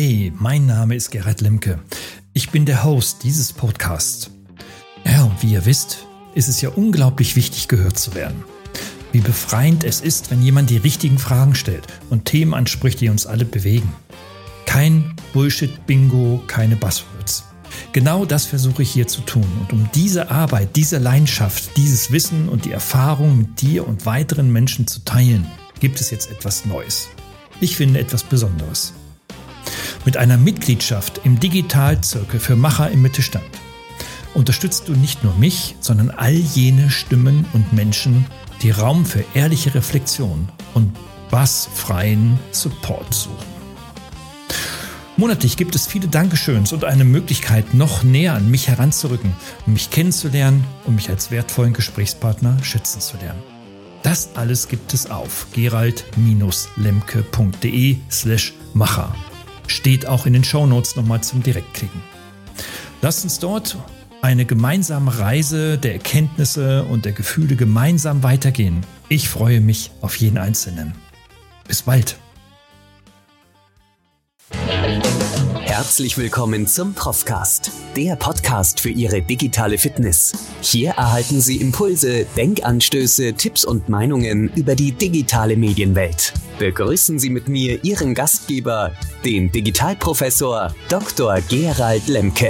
Hey, mein Name ist Gerald Lemke. Ich bin der Host dieses Podcasts. Ja, und wie ihr wisst, ist es ja unglaublich wichtig, gehört zu werden. Wie befreiend es ist, wenn jemand die richtigen Fragen stellt und Themen anspricht, die uns alle bewegen. Kein Bullshit-Bingo, keine Buzzwords. Genau das versuche ich hier zu tun. Und um diese Arbeit, diese Leidenschaft, dieses Wissen und die Erfahrung mit dir und weiteren Menschen zu teilen, gibt es jetzt etwas Neues. Ich finde etwas Besonderes. Mit einer Mitgliedschaft im Digitalzirkel für Macher im Mittelstand unterstützt du nicht nur mich, sondern all jene Stimmen und Menschen, die Raum für ehrliche Reflexion und bassfreien Support suchen. Monatlich gibt es viele Dankeschöns und eine Möglichkeit, noch näher an mich heranzurücken, um mich kennenzulernen und mich als wertvollen Gesprächspartner schätzen zu lernen. Das alles gibt es auf gerald-lemke.de/Macher. Steht auch in den Shownotes nochmal zum Direktklicken. Lasst uns dort eine gemeinsame Reise der Erkenntnisse und der Gefühle gemeinsam weitergehen. Ich freue mich auf jeden Einzelnen. Bis bald. Herzlich willkommen zum Profcast, der Podcast für Ihre digitale Fitness. Hier erhalten Sie Impulse, Denkanstöße, Tipps und Meinungen über die digitale Medienwelt. Begrüßen Sie mit mir Ihren Gastgeber, den Digitalprofessor Dr. Gerald Lemke.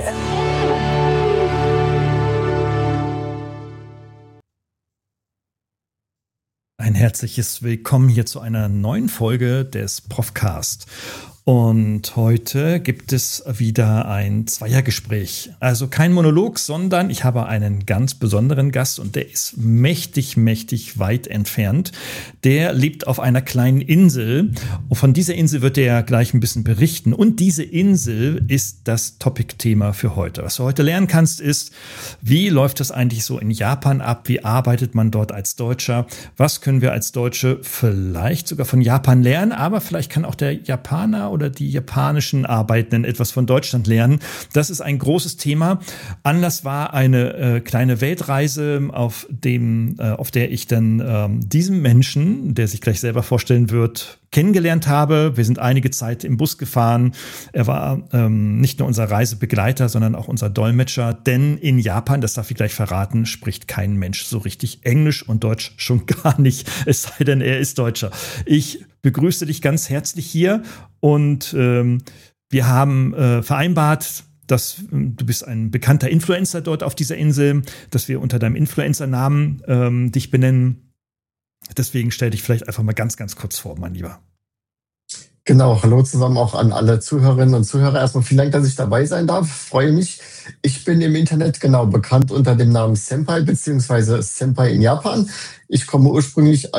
Ein herzliches Willkommen hier zu einer neuen Folge des Profcast. Und heute gibt es wieder ein Zweiergespräch. Also kein Monolog, sondern ich habe einen ganz besonderen Gast und der ist mächtig weit entfernt. Der lebt auf einer kleinen Insel und von dieser Insel wird er gleich ein bisschen berichten. Und diese Insel ist das Topic-Thema für heute. Was du heute lernen kannst ist, wie läuft das eigentlich so in Japan ab? Wie arbeitet man dort als Deutscher? Was können wir als Deutsche vielleicht sogar von Japan lernen? Aber vielleicht kann auch der Japaner oder die japanischen Arbeitenden etwas von Deutschland lernen. Das ist ein großes Thema. Anlass war eine kleine Weltreise, auf der ich dann diesen Menschen, der sich gleich selber vorstellen wird, kennengelernt habe. Wir sind einige Zeit im Bus gefahren. Er war nicht nur unser Reisebegleiter, sondern auch unser Dolmetscher. Denn in Japan, das darf ich gleich verraten, spricht kein Mensch so richtig Englisch und Deutsch schon gar nicht. Es sei denn, er ist Deutscher. Ich begrüße dich ganz herzlich hier und wir haben vereinbart, dass du bist ein bekannter Influencer dort auf dieser Insel, dass wir unter deinem Influencer-Namen dich benennen. Deswegen stell dich vielleicht einfach mal ganz kurz vor, mein Lieber. Genau, hallo zusammen auch an alle Zuhörerinnen und Zuhörer. Erstmal vielen Dank, dass ich dabei sein darf. Freue mich. Ich bin im Internet bekannt unter dem Namen Senpai bzw. Senpai in Japan. Ich komme ursprünglich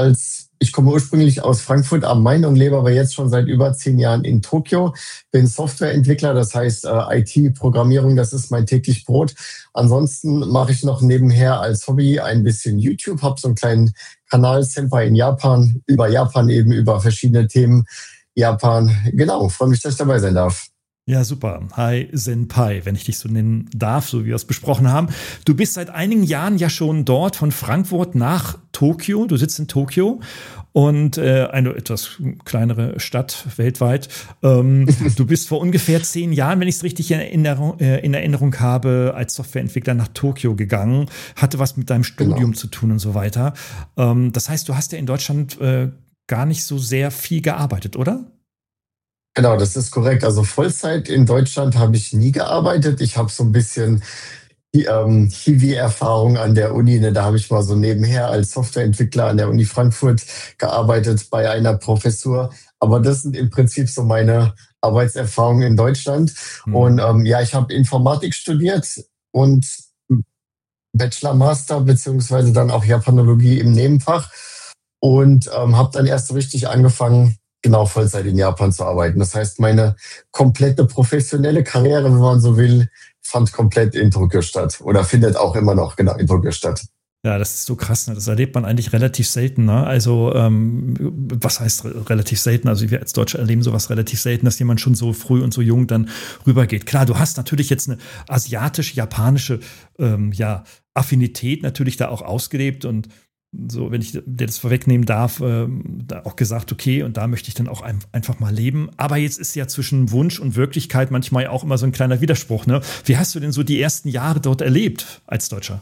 aus Frankfurt am Main und lebe aber jetzt schon seit über 10 Jahren in Tokio. Bin Softwareentwickler, das heißt IT-Programmierung, das ist mein täglich Brot. Ansonsten mache ich noch nebenher als Hobby ein bisschen YouTube, habe so einen kleinen Kanal Senpai in Japan, über verschiedene Themen. Japan, genau, freue mich, dass ich dabei sein darf. Ja, super. Hi Senpai, wenn ich dich so nennen darf, so wie wir es besprochen haben. Du bist seit einigen Jahren ja schon dort von Frankfurt nach Tokio. Du sitzt in Tokio und eine etwas kleinere Stadt weltweit. Du bist vor ungefähr 10 Jahren, wenn ich es richtig in Erinnerung habe, als Softwareentwickler nach Tokio gegangen. Hatte was mit deinem Studium zu tun und so weiter. Das heißt, du hast ja in Deutschland gar nicht so sehr viel gearbeitet, oder? Genau, das ist korrekt. Also Vollzeit in Deutschland habe ich nie gearbeitet. Ich habe so ein bisschen Hiwi-Erfahrung an der Uni. Da habe ich mal so nebenher als Softwareentwickler an der Uni Frankfurt gearbeitet bei einer Professur. Aber das sind im Prinzip so meine Arbeitserfahrungen in Deutschland. Und ich habe Informatik studiert und Bachelor, Master beziehungsweise dann auch Japanologie im Nebenfach. Und habe dann erst so richtig angefangen, genau Vollzeit in Japan zu arbeiten. Das heißt, meine komplette professionelle Karriere, wenn man so will, fand komplett in Tokio statt oder findet auch immer noch genau in Tokio statt. Ja, das ist so krass, ne? Das erlebt man eigentlich relativ selten, ne? Also was heißt relativ selten? Also wir als Deutsche erleben sowas relativ selten, dass jemand schon so früh und so jung dann rübergeht. Klar, du hast natürlich jetzt eine asiatisch-japanische Affinität natürlich da auch ausgelebt und so, wenn ich dir das vorwegnehmen darf, da auch gesagt, okay, und da möchte ich dann auch einfach mal leben. Aber jetzt ist ja zwischen Wunsch und Wirklichkeit manchmal auch immer so ein kleiner Widerspruch, ne? Wie hast du denn so die ersten Jahre dort erlebt als Deutscher?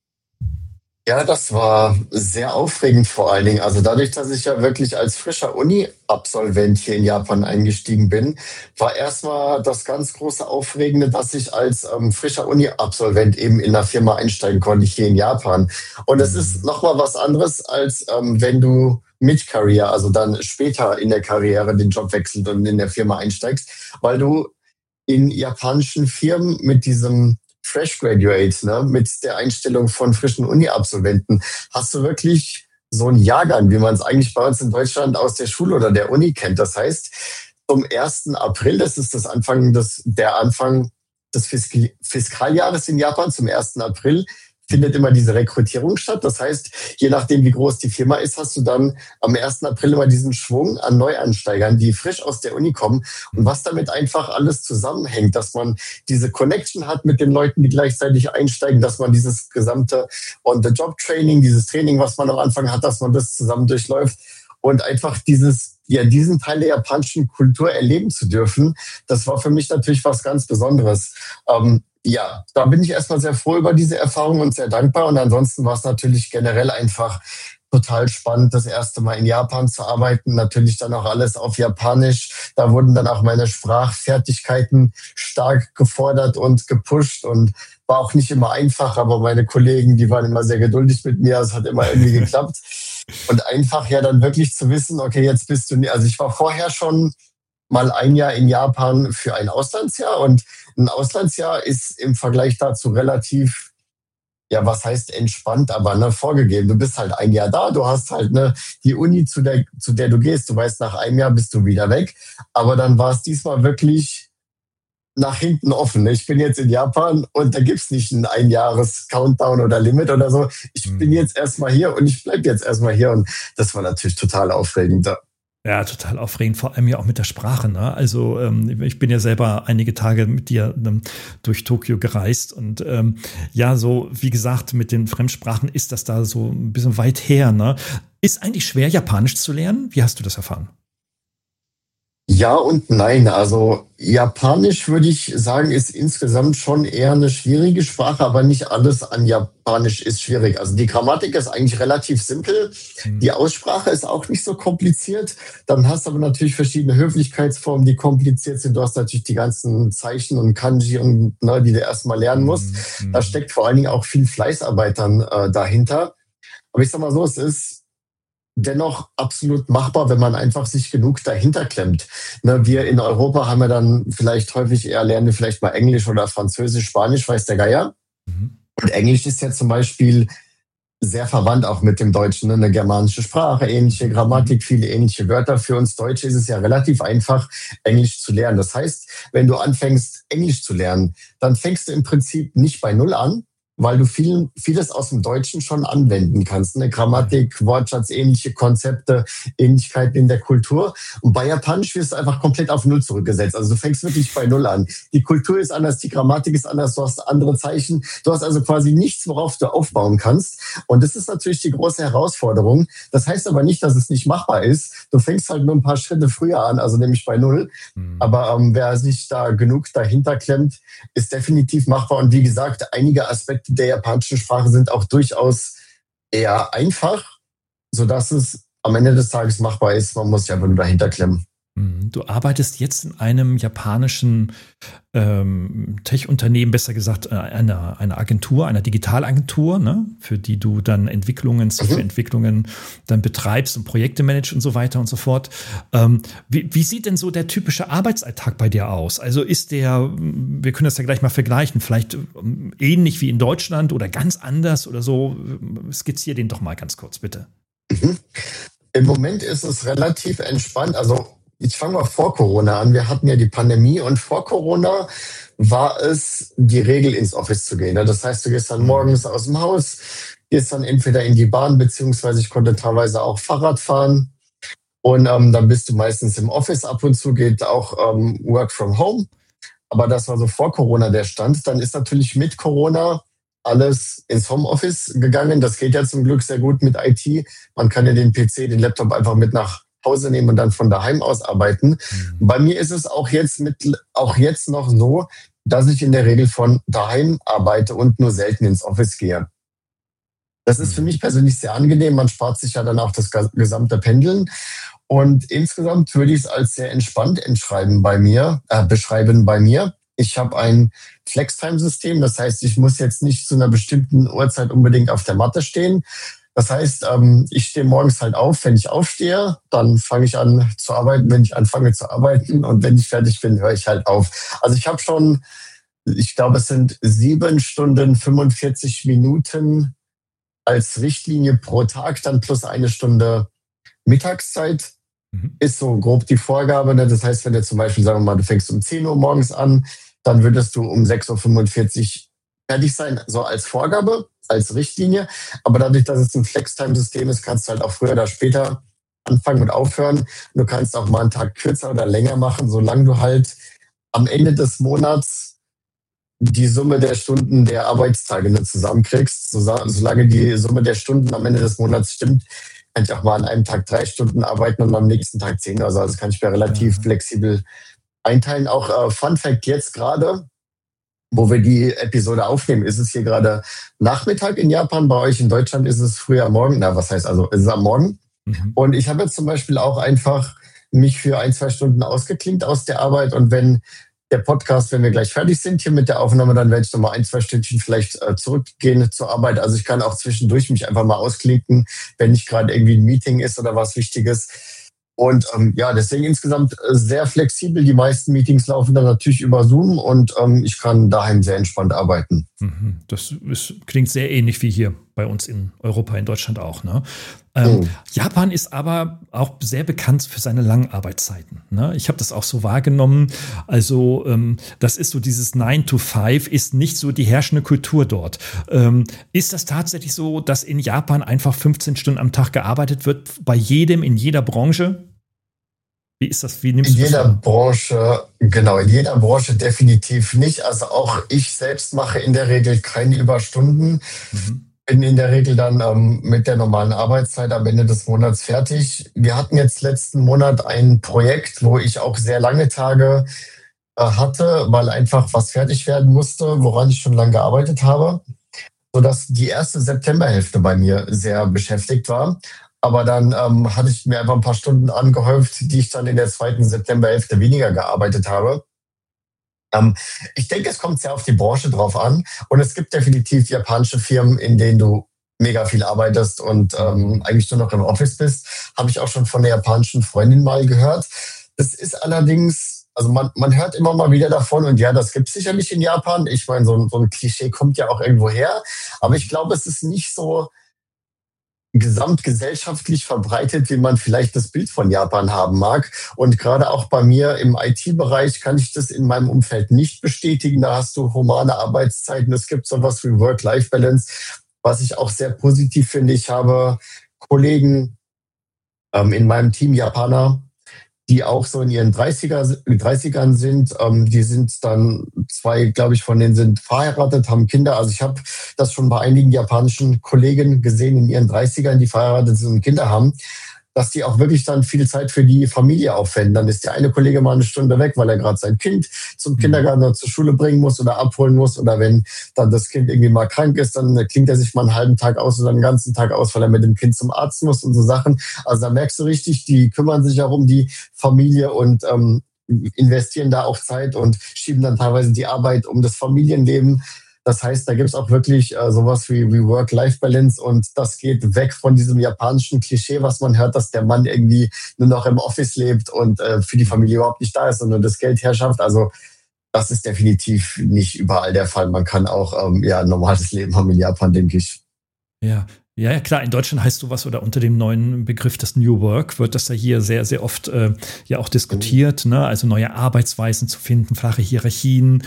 Ja, das war sehr aufregend vor allen Dingen. Also dadurch, dass ich ja wirklich als frischer Uni-Absolvent hier in Japan eingestiegen bin, war erstmal das ganz große Aufregende, dass ich als frischer Uni-Absolvent eben in einer Firma einsteigen konnte hier in Japan. Und es ist nochmal was anderes, als wenn du Mid-Career, also dann später in der Karriere den Job wechselst und in der Firma einsteigst, weil du in japanischen Firmen mit diesem Fresh Graduate, ne, mit der Einstellung von frischen Uni-Absolventen, hast du wirklich so einen Jahrgang, wie man es eigentlich bei uns in Deutschland aus der Schule oder der Uni kennt. Das heißt, zum 1. April, das ist der Anfang des Fiskaljahres in Japan, zum 1. April, findet immer diese Rekrutierung statt. Das heißt, je nachdem, wie groß die Firma ist, hast du dann am 1. April immer diesen Schwung an Neuansteigern, die frisch aus der Uni kommen. Und was damit einfach alles zusammenhängt, dass man diese Connection hat mit den Leuten, die gleichzeitig einsteigen, dass man dieses gesamte On-the-Job-Training, dieses Training, was man am Anfang hat, dass man das zusammen durchläuft und einfach diesen Teil der japanischen Kultur erleben zu dürfen, das war für mich natürlich was ganz Besonderes. Ja, da bin ich erstmal sehr froh über diese Erfahrung und sehr dankbar. Und ansonsten war es natürlich generell einfach total spannend, das erste Mal in Japan zu arbeiten. Natürlich dann auch alles auf Japanisch. Da wurden dann auch meine Sprachfertigkeiten stark gefordert und gepusht und war auch nicht immer einfach, aber meine Kollegen, die waren immer sehr geduldig mit mir. Es hat immer irgendwie geklappt. Und einfach ja dann wirklich zu wissen, okay, jetzt bist du, also ich war vorher schon mal ein Jahr in Japan für ein Auslandsjahr und ein Auslandsjahr ist im Vergleich dazu relativ, ja, was heißt entspannt, aber ne, vorgegeben. Du bist halt ein Jahr da, du hast halt ne, die Uni, zu der du gehst, du weißt, nach einem Jahr bist du wieder weg. Aber dann war es diesmal wirklich nach hinten offen. Ich bin jetzt in Japan und da gibt's nicht einen Einjahres-Countdown oder Limit oder so. Ich bin jetzt erstmal hier und ich bleib jetzt erstmal hier und das war natürlich total aufregend. Ja, total aufregend, vor allem ja auch mit der Sprache. Ne? Also ich bin ja selber einige Tage mit dir durch Tokio gereist und ja, so wie gesagt, mit den Fremdsprachen ist das da so ein bisschen weit her. Ne? Ist eigentlich schwer, Japanisch zu lernen? Wie hast du das erfahren? Ja und nein. Also Japanisch würde ich sagen, ist insgesamt schon eher eine schwierige Sprache, aber nicht alles an Japanisch ist schwierig. Also die Grammatik ist eigentlich relativ simpel. Die Aussprache ist auch nicht so kompliziert. Dann hast du aber natürlich verschiedene Höflichkeitsformen, die kompliziert sind. Du hast natürlich die ganzen Zeichen und Kanji, und, ne, die du erstmal lernen musst. Da steckt vor allen Dingen auch viel Fleißarbeit dann dahinter. Aber ich sag mal so, es ist dennoch absolut machbar, wenn man einfach sich genug dahinter klemmt. Ne, wir in Europa haben ja dann vielleicht häufig eher, lernen wir vielleicht mal Englisch oder Französisch, Spanisch, weiß der Geier. Und Englisch ist ja zum Beispiel sehr verwandt auch mit dem Deutschen, ne? Eine germanische Sprache, ähnliche Grammatik, viele ähnliche Wörter. Für uns Deutsche ist es ja relativ einfach, Englisch zu lernen. Das heißt, wenn du anfängst, Englisch zu lernen, dann fängst du im Prinzip nicht bei Null an, weil du vieles aus dem Deutschen schon anwenden kannst. Ne? Grammatik, Wortschatz, ähnliche Konzepte, Ähnlichkeiten in der Kultur. Und bei Japanisch wirst du einfach komplett auf Null zurückgesetzt. Also du fängst wirklich bei Null an. Die Kultur ist anders, die Grammatik ist anders, du hast andere Zeichen. Du hast also quasi nichts, worauf du aufbauen kannst. Und das ist natürlich die große Herausforderung. Das heißt aber nicht, dass es nicht machbar ist. Du fängst halt nur ein paar Schritte früher an, also nämlich bei Null. Aber wer sich da genug dahinter klemmt, ist definitiv machbar. Und wie gesagt, einige Aspekte der japanischen Sprache sind auch durchaus eher einfach, sodass es am Ende des Tages machbar ist. Man muss sich einfach nur dahinter klemmen. Du arbeitest jetzt in einem japanischen Tech-Unternehmen, besser gesagt einer Agentur, einer Digitalagentur, ne, für die du dann Softwareentwicklungen dann betreibst und Projekte managst und so weiter und so fort. Wie sieht denn so der typische Arbeitsalltag bei dir aus? Also wir können das ja gleich mal vergleichen, vielleicht ähnlich wie in Deutschland oder ganz anders oder so. Skizzier den doch mal ganz kurz, bitte. Im Moment ist es relativ entspannt. Also ich fange mal vor Corona an. Wir hatten ja die Pandemie und vor Corona war es die Regel, ins Office zu gehen. Das heißt, du gehst dann morgens aus dem Haus, gehst dann entweder in die Bahn, beziehungsweise ich konnte teilweise auch Fahrrad fahren. Und dann bist du meistens im Office. Ab und zu geht auch Work from Home. Aber das war so vor Corona der Stand. Dann ist natürlich mit Corona alles ins Homeoffice gegangen. Das geht ja zum Glück sehr gut mit IT. Man kann ja den PC, den Laptop einfach mit nach Hause nehmen und dann von daheim aus arbeiten. Bei mir ist es auch jetzt noch so, dass ich in der Regel von daheim arbeite und nur selten ins Office gehe. Das ist für mich persönlich sehr angenehm. Man spart sich ja dann auch das gesamte Pendeln. Und insgesamt würde ich es als sehr entspannt beschreiben bei mir. Ich habe ein Flextime-System. Das heißt, ich muss jetzt nicht zu einer bestimmten Uhrzeit unbedingt auf der Matte stehen. Das heißt, ich stehe morgens halt auf. Wenn ich aufstehe, dann fange ich an zu arbeiten. Wenn ich anfange zu arbeiten und wenn ich fertig bin, höre ich halt auf. Also ich habe schon, ich glaube, es sind 7 Stunden, 45 Minuten als Richtlinie pro Tag, dann plus 1 Stunde Mittagszeit. Ist so grob die Vorgabe. Ne? Das heißt, wenn du zum Beispiel, sagen wir mal, du fängst um 10 Uhr morgens an, dann würdest du um 6:45 Uhr fertig sein, so als Vorgabe, als Richtlinie. Aber dadurch, dass es ein Flex-Time-System ist, kannst du halt auch früher oder später anfangen und aufhören. Du kannst auch mal einen Tag kürzer oder länger machen, solange du halt am Ende des Monats die Summe der Stunden der Arbeitstage nicht zusammenkriegst. Solange die Summe der Stunden am Ende des Monats stimmt, kann ich auch mal an einem Tag 3 Stunden arbeiten und am nächsten Tag 10. Also das kann ich mir relativ flexibel einteilen. Auch Fun Fact jetzt gerade, wo wir die Episode aufnehmen, ist es hier gerade Nachmittag in Japan. Bei euch in Deutschland ist es früher am Morgen. Na, was heißt also, ist es am Morgen? Und ich habe jetzt zum Beispiel auch einfach mich für 1-2 Stunden ausgeklinkt aus der Arbeit. Und wenn der Podcast, wenn wir gleich fertig sind hier mit der Aufnahme, dann werde ich nochmal 1-2 Stündchen vielleicht zurückgehen zur Arbeit. Also ich kann auch zwischendurch mich einfach mal ausklinken, wenn nicht gerade irgendwie ein Meeting ist oder was Wichtiges. Und deswegen insgesamt sehr flexibel. Die meisten Meetings laufen dann natürlich über Zoom und ich kann daheim sehr entspannt arbeiten. Klingt sehr ähnlich wie hier bei uns in Europa, in Deutschland auch. Ne? Japan ist aber auch sehr bekannt für seine langen Arbeitszeiten. Ne? Ich habe das auch so wahrgenommen. Also das ist so dieses 9 to 5 ist nicht so die herrschende Kultur dort. Ist das tatsächlich so, dass in Japan einfach 15 Stunden am Tag gearbeitet wird, bei jedem, in jeder Branche? Wie ist das? Wie nimmst du das? In jeder Branche definitiv nicht. Also auch ich selbst mache in der Regel keine Überstunden. Bin in der Regel dann mit der normalen Arbeitszeit am Ende des Monats fertig. Wir hatten jetzt letzten Monat ein Projekt, wo ich auch sehr lange Tage hatte, weil einfach was fertig werden musste, woran ich schon lange gearbeitet habe, sodass die erste Septemberhälfte bei mir sehr beschäftigt war. Aber dann hatte ich mir einfach ein paar Stunden angehäuft, die ich dann in der zweiten Septemberhälfte weniger gearbeitet habe. Ich denke, es kommt sehr auf die Branche drauf an. Und es gibt definitiv japanische Firmen, in denen du mega viel arbeitest und eigentlich nur noch im Office bist. Habe ich auch schon von einer japanischen Freundin mal gehört. Das ist allerdings, also man hört immer mal wieder davon und ja, das gibt es sicherlich in Japan. Ich meine, so ein Klischee kommt ja auch irgendwo her. Aber ich glaube, es ist nicht so gesamtgesellschaftlich verbreitet, wie man vielleicht das Bild von Japan haben mag. Und gerade auch bei mir im IT-Bereich kann ich das in meinem Umfeld nicht bestätigen. Da hast du humane Arbeitszeiten. Es gibt sowas wie Work-Life-Balance, was ich auch sehr positiv finde. Ich habe Kollegen in meinem Team, Japaner, die auch so in ihren 30ern sind. Die sind dann 2, glaube ich, von denen sind verheiratet, haben Kinder. Also ich habe das schon bei einigen japanischen Kollegen gesehen in ihren 30ern, die verheiratet sind und Kinder haben, dass die auch wirklich dann viel Zeit für die Familie aufwenden. Dann ist der eine Kollege mal 1 Stunde weg, weil er gerade sein Kind zum Kindergarten oder zur Schule bringen muss oder abholen muss. Oder wenn dann das Kind irgendwie mal krank ist, dann klingt er sich mal einen halben Tag aus oder einen ganzen Tag aus, weil er mit dem Kind zum Arzt muss und so Sachen. Also da merkst du richtig, die kümmern sich auch um die Familie und investieren da auch Zeit und schieben dann teilweise die Arbeit um das Familienleben. Das heißt, da gibt es auch wirklich sowas wie Work-Life-Balance und das geht weg von diesem japanischen Klischee, was man hört, dass der Mann irgendwie nur noch im Office lebt und für die Familie überhaupt nicht da ist, sondern das Geld herrschaft. Also das ist definitiv nicht überall der Fall. Man kann auch ein normales Leben haben in Japan, denke ich. Ja, klar, in Deutschland heißt sowas oder unter dem neuen Begriff des New Work wird das ja hier sehr, sehr oft auch diskutiert, ne? Also neue Arbeitsweisen zu finden, flache Hierarchien,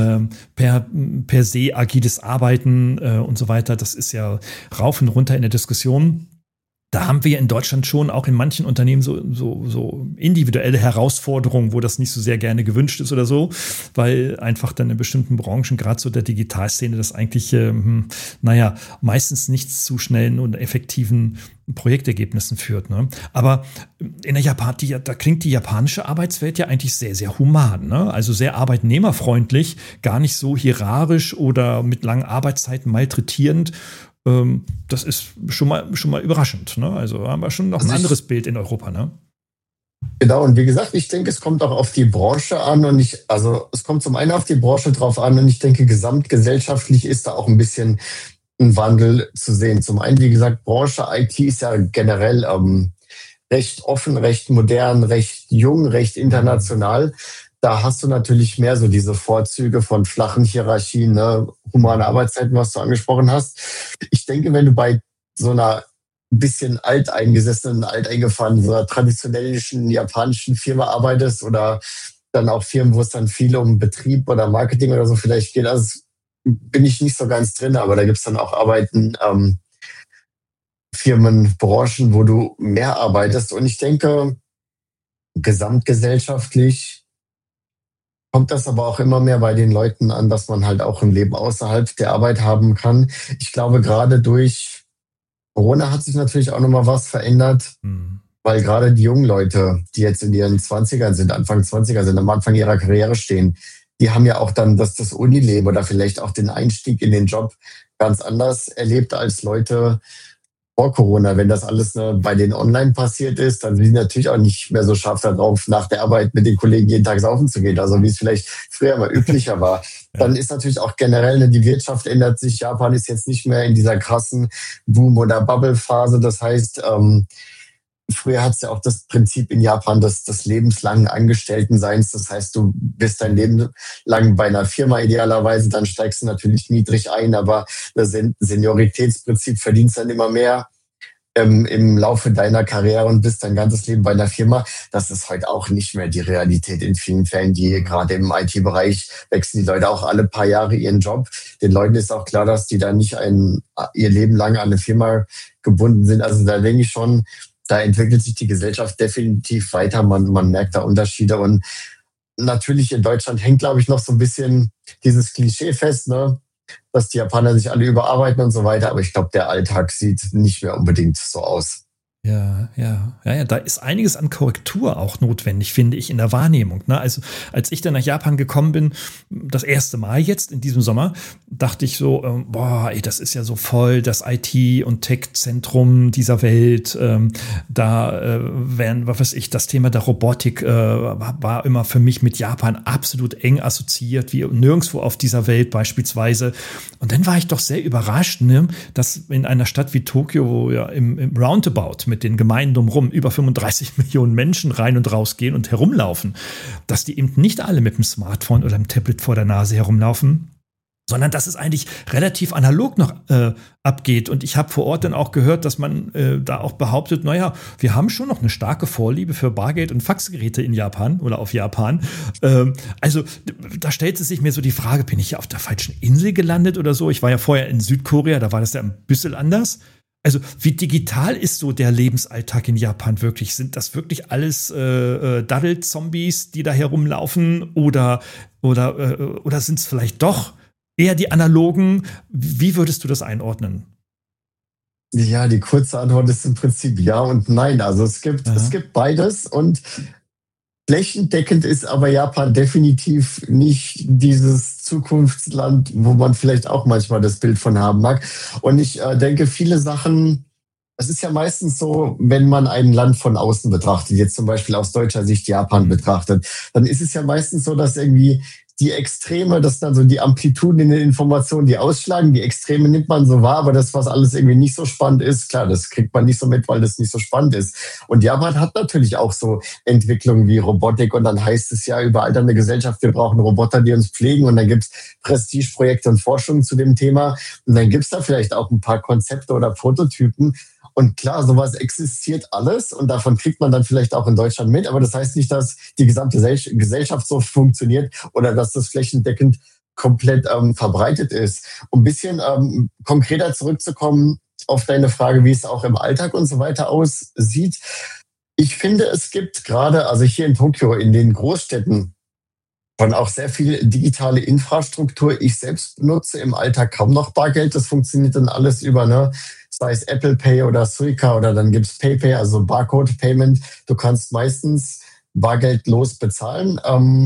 per se agiles Arbeiten und so weiter. Das ist ja rauf und runter in der Diskussion. Da haben wir in Deutschland schon auch in manchen Unternehmen so individuelle Herausforderungen, wo das nicht so sehr gerne gewünscht ist oder so, weil einfach dann in bestimmten Branchen, gerade so der Digitalszene, das eigentlich, meistens nicht zu schnellen und effektiven Projektergebnissen führt. Ne? Aber in der da klingt die japanische Arbeitswelt ja eigentlich sehr, sehr human. Ne? Also sehr arbeitnehmerfreundlich, gar nicht so hierarchisch oder mit langen Arbeitszeiten malträtierend. Das ist schon mal überraschend. Ne? Also haben wir schon noch ein anderes Bild in Europa. Ne? Genau, und wie gesagt, ich denke, es kommt auch auf die Branche an es kommt zum einen auf die Branche drauf an und ich denke, gesamtgesellschaftlich ist da auch ein bisschen ein Wandel zu sehen. Zum einen, wie gesagt, Branche IT ist ja generell recht offen, recht modern, recht jung, recht international. Da hast du natürlich mehr so diese Vorzüge von flachen Hierarchien, ne, humane Arbeitszeiten, was du angesprochen hast. Ich denke, wenn du bei so einer bisschen alteingefahrenen, so einer traditionellen japanischen Firma arbeitest oder dann auch Firmen, wo es dann viel um Betrieb oder Marketing oder so vielleicht geht, also bin ich nicht so ganz drin, aber da gibt es dann auch Firmen, Branchen, wo du mehr arbeitest. Und ich denke, gesamtgesellschaftlich kommt das aber auch immer mehr bei den Leuten an, dass man halt auch ein Leben außerhalb der Arbeit haben kann. Ich glaube, gerade durch Corona hat sich natürlich auch nochmal was verändert, weil gerade die jungen Leute, die jetzt in ihren 20ern sind, Anfang 20er sind, am Anfang ihrer Karriere stehen, die haben ja auch dann das Unileben oder vielleicht auch den Einstieg in den Job ganz anders erlebt als Leute vor Corona. Wenn das alles bei denen online passiert ist, dann sind die natürlich auch nicht mehr so scharf darauf, nach der Arbeit mit den Kollegen jeden Tag saufen zu gehen, also wie es vielleicht früher mal üblicher war. Dann ist natürlich auch generell, die Wirtschaft ändert sich. Japan ist jetzt nicht mehr in dieser krassen Boom- oder Bubble-Phase. Das heißt, früher hat es ja auch das Prinzip in Japan des lebenslangen Angestelltenseins. Das heißt, du bist dein Leben lang bei einer Firma idealerweise, dann steigst du natürlich niedrig ein, aber das Senioritätsprinzip verdienst dann immer mehr im Laufe deiner Karriere und bist dein ganzes Leben bei einer Firma. Das ist heute auch nicht mehr die Realität in vielen Fällen. Gerade im IT-Bereich wechseln die Leute auch alle paar Jahre ihren Job. Den Leuten ist auch klar, dass die da nicht ihr Leben lang an eine Firma gebunden sind. Also da denke ich schon, da entwickelt sich die Gesellschaft definitiv weiter. Man merkt da Unterschiede. Und natürlich in Deutschland hängt, glaube ich, noch so ein bisschen dieses Klischee fest, ne? Dass die Japaner sich alle überarbeiten und so weiter. Aber ich glaube, der Alltag sieht nicht mehr unbedingt so aus. Ja, da ist einiges an Korrektur auch notwendig, finde ich, in der Wahrnehmung. Ne? Also, als ich dann nach Japan gekommen bin, das erste Mal jetzt in diesem Sommer, dachte ich so, das ist ja so voll das IT- und Tech-Zentrum dieser Welt. Das Thema der Robotik war immer für mich mit Japan absolut eng assoziiert, wie nirgendwo auf dieser Welt beispielsweise. Und dann war ich doch sehr überrascht, ne, dass in einer Stadt wie Tokio, wo ja im Roundabout mit den Gemeinden drumherum über 35 Millionen Menschen rein und raus gehen und herumlaufen, dass die eben nicht alle mit dem Smartphone oder dem Tablet vor der Nase herumlaufen, sondern dass es eigentlich relativ analog noch abgeht. Und ich habe vor Ort dann auch gehört, dass man da auch behauptet, wir haben schon noch eine starke Vorliebe für Bargeld- und Faxgeräte in Japan oder auf Japan. Also da stellt sich mir so die Frage, bin ich hier auf der falschen Insel gelandet oder so? Ich war ja vorher in Südkorea, da war das ja ein bisschen anders. Also wie digital ist so der Lebensalltag in Japan wirklich? Sind das wirklich alles Daddel-Zombies, die da herumlaufen? Oder sind es vielleicht doch eher die analogen? Wie würdest du das einordnen? Ja, die kurze Antwort ist im Prinzip ja und nein. Also es gibt beides und flächendeckend ist aber Japan definitiv nicht dieses Zukunftsland, wo man vielleicht auch manchmal das Bild von haben mag. Und ich denke, viele Sachen, es ist ja meistens so, wenn man ein Land von außen betrachtet, jetzt zum Beispiel aus deutscher Sicht Japan betrachtet, dann ist es ja meistens so, dass irgendwie die Extreme, das dann so die Amplituden in den Informationen, die ausschlagen, die Extreme nimmt man so wahr, aber das, was alles irgendwie nicht so spannend ist, klar, das kriegt man nicht so mit, weil das nicht so spannend ist. Und Japan hat natürlich auch so Entwicklungen wie Robotik und dann heißt es ja überall dann eine Gesellschaft, wir brauchen Roboter, die uns pflegen und dann gibt's Prestigeprojekte und Forschung zu dem Thema und dann gibt's da vielleicht auch ein paar Konzepte oder Prototypen. Und klar, sowas existiert alles und davon kriegt man dann vielleicht auch in Deutschland mit, aber das heißt nicht, dass die gesamte Gesellschaft so funktioniert oder dass das flächendeckend komplett verbreitet ist. Um ein bisschen konkreter zurückzukommen, auf deine Frage, wie es auch im Alltag und so weiter aussieht. Ich finde, es gibt gerade, also hier in Tokio, in den Großstädten, schon auch sehr viel digitale Infrastruktur. Ich selbst benutze im Alltag kaum noch Bargeld. Das funktioniert dann alles über, ne, sei es Apple Pay oder Suica oder dann gibt's PayPay, also Barcode Payment. Du kannst meistens bargeldlos bezahlen.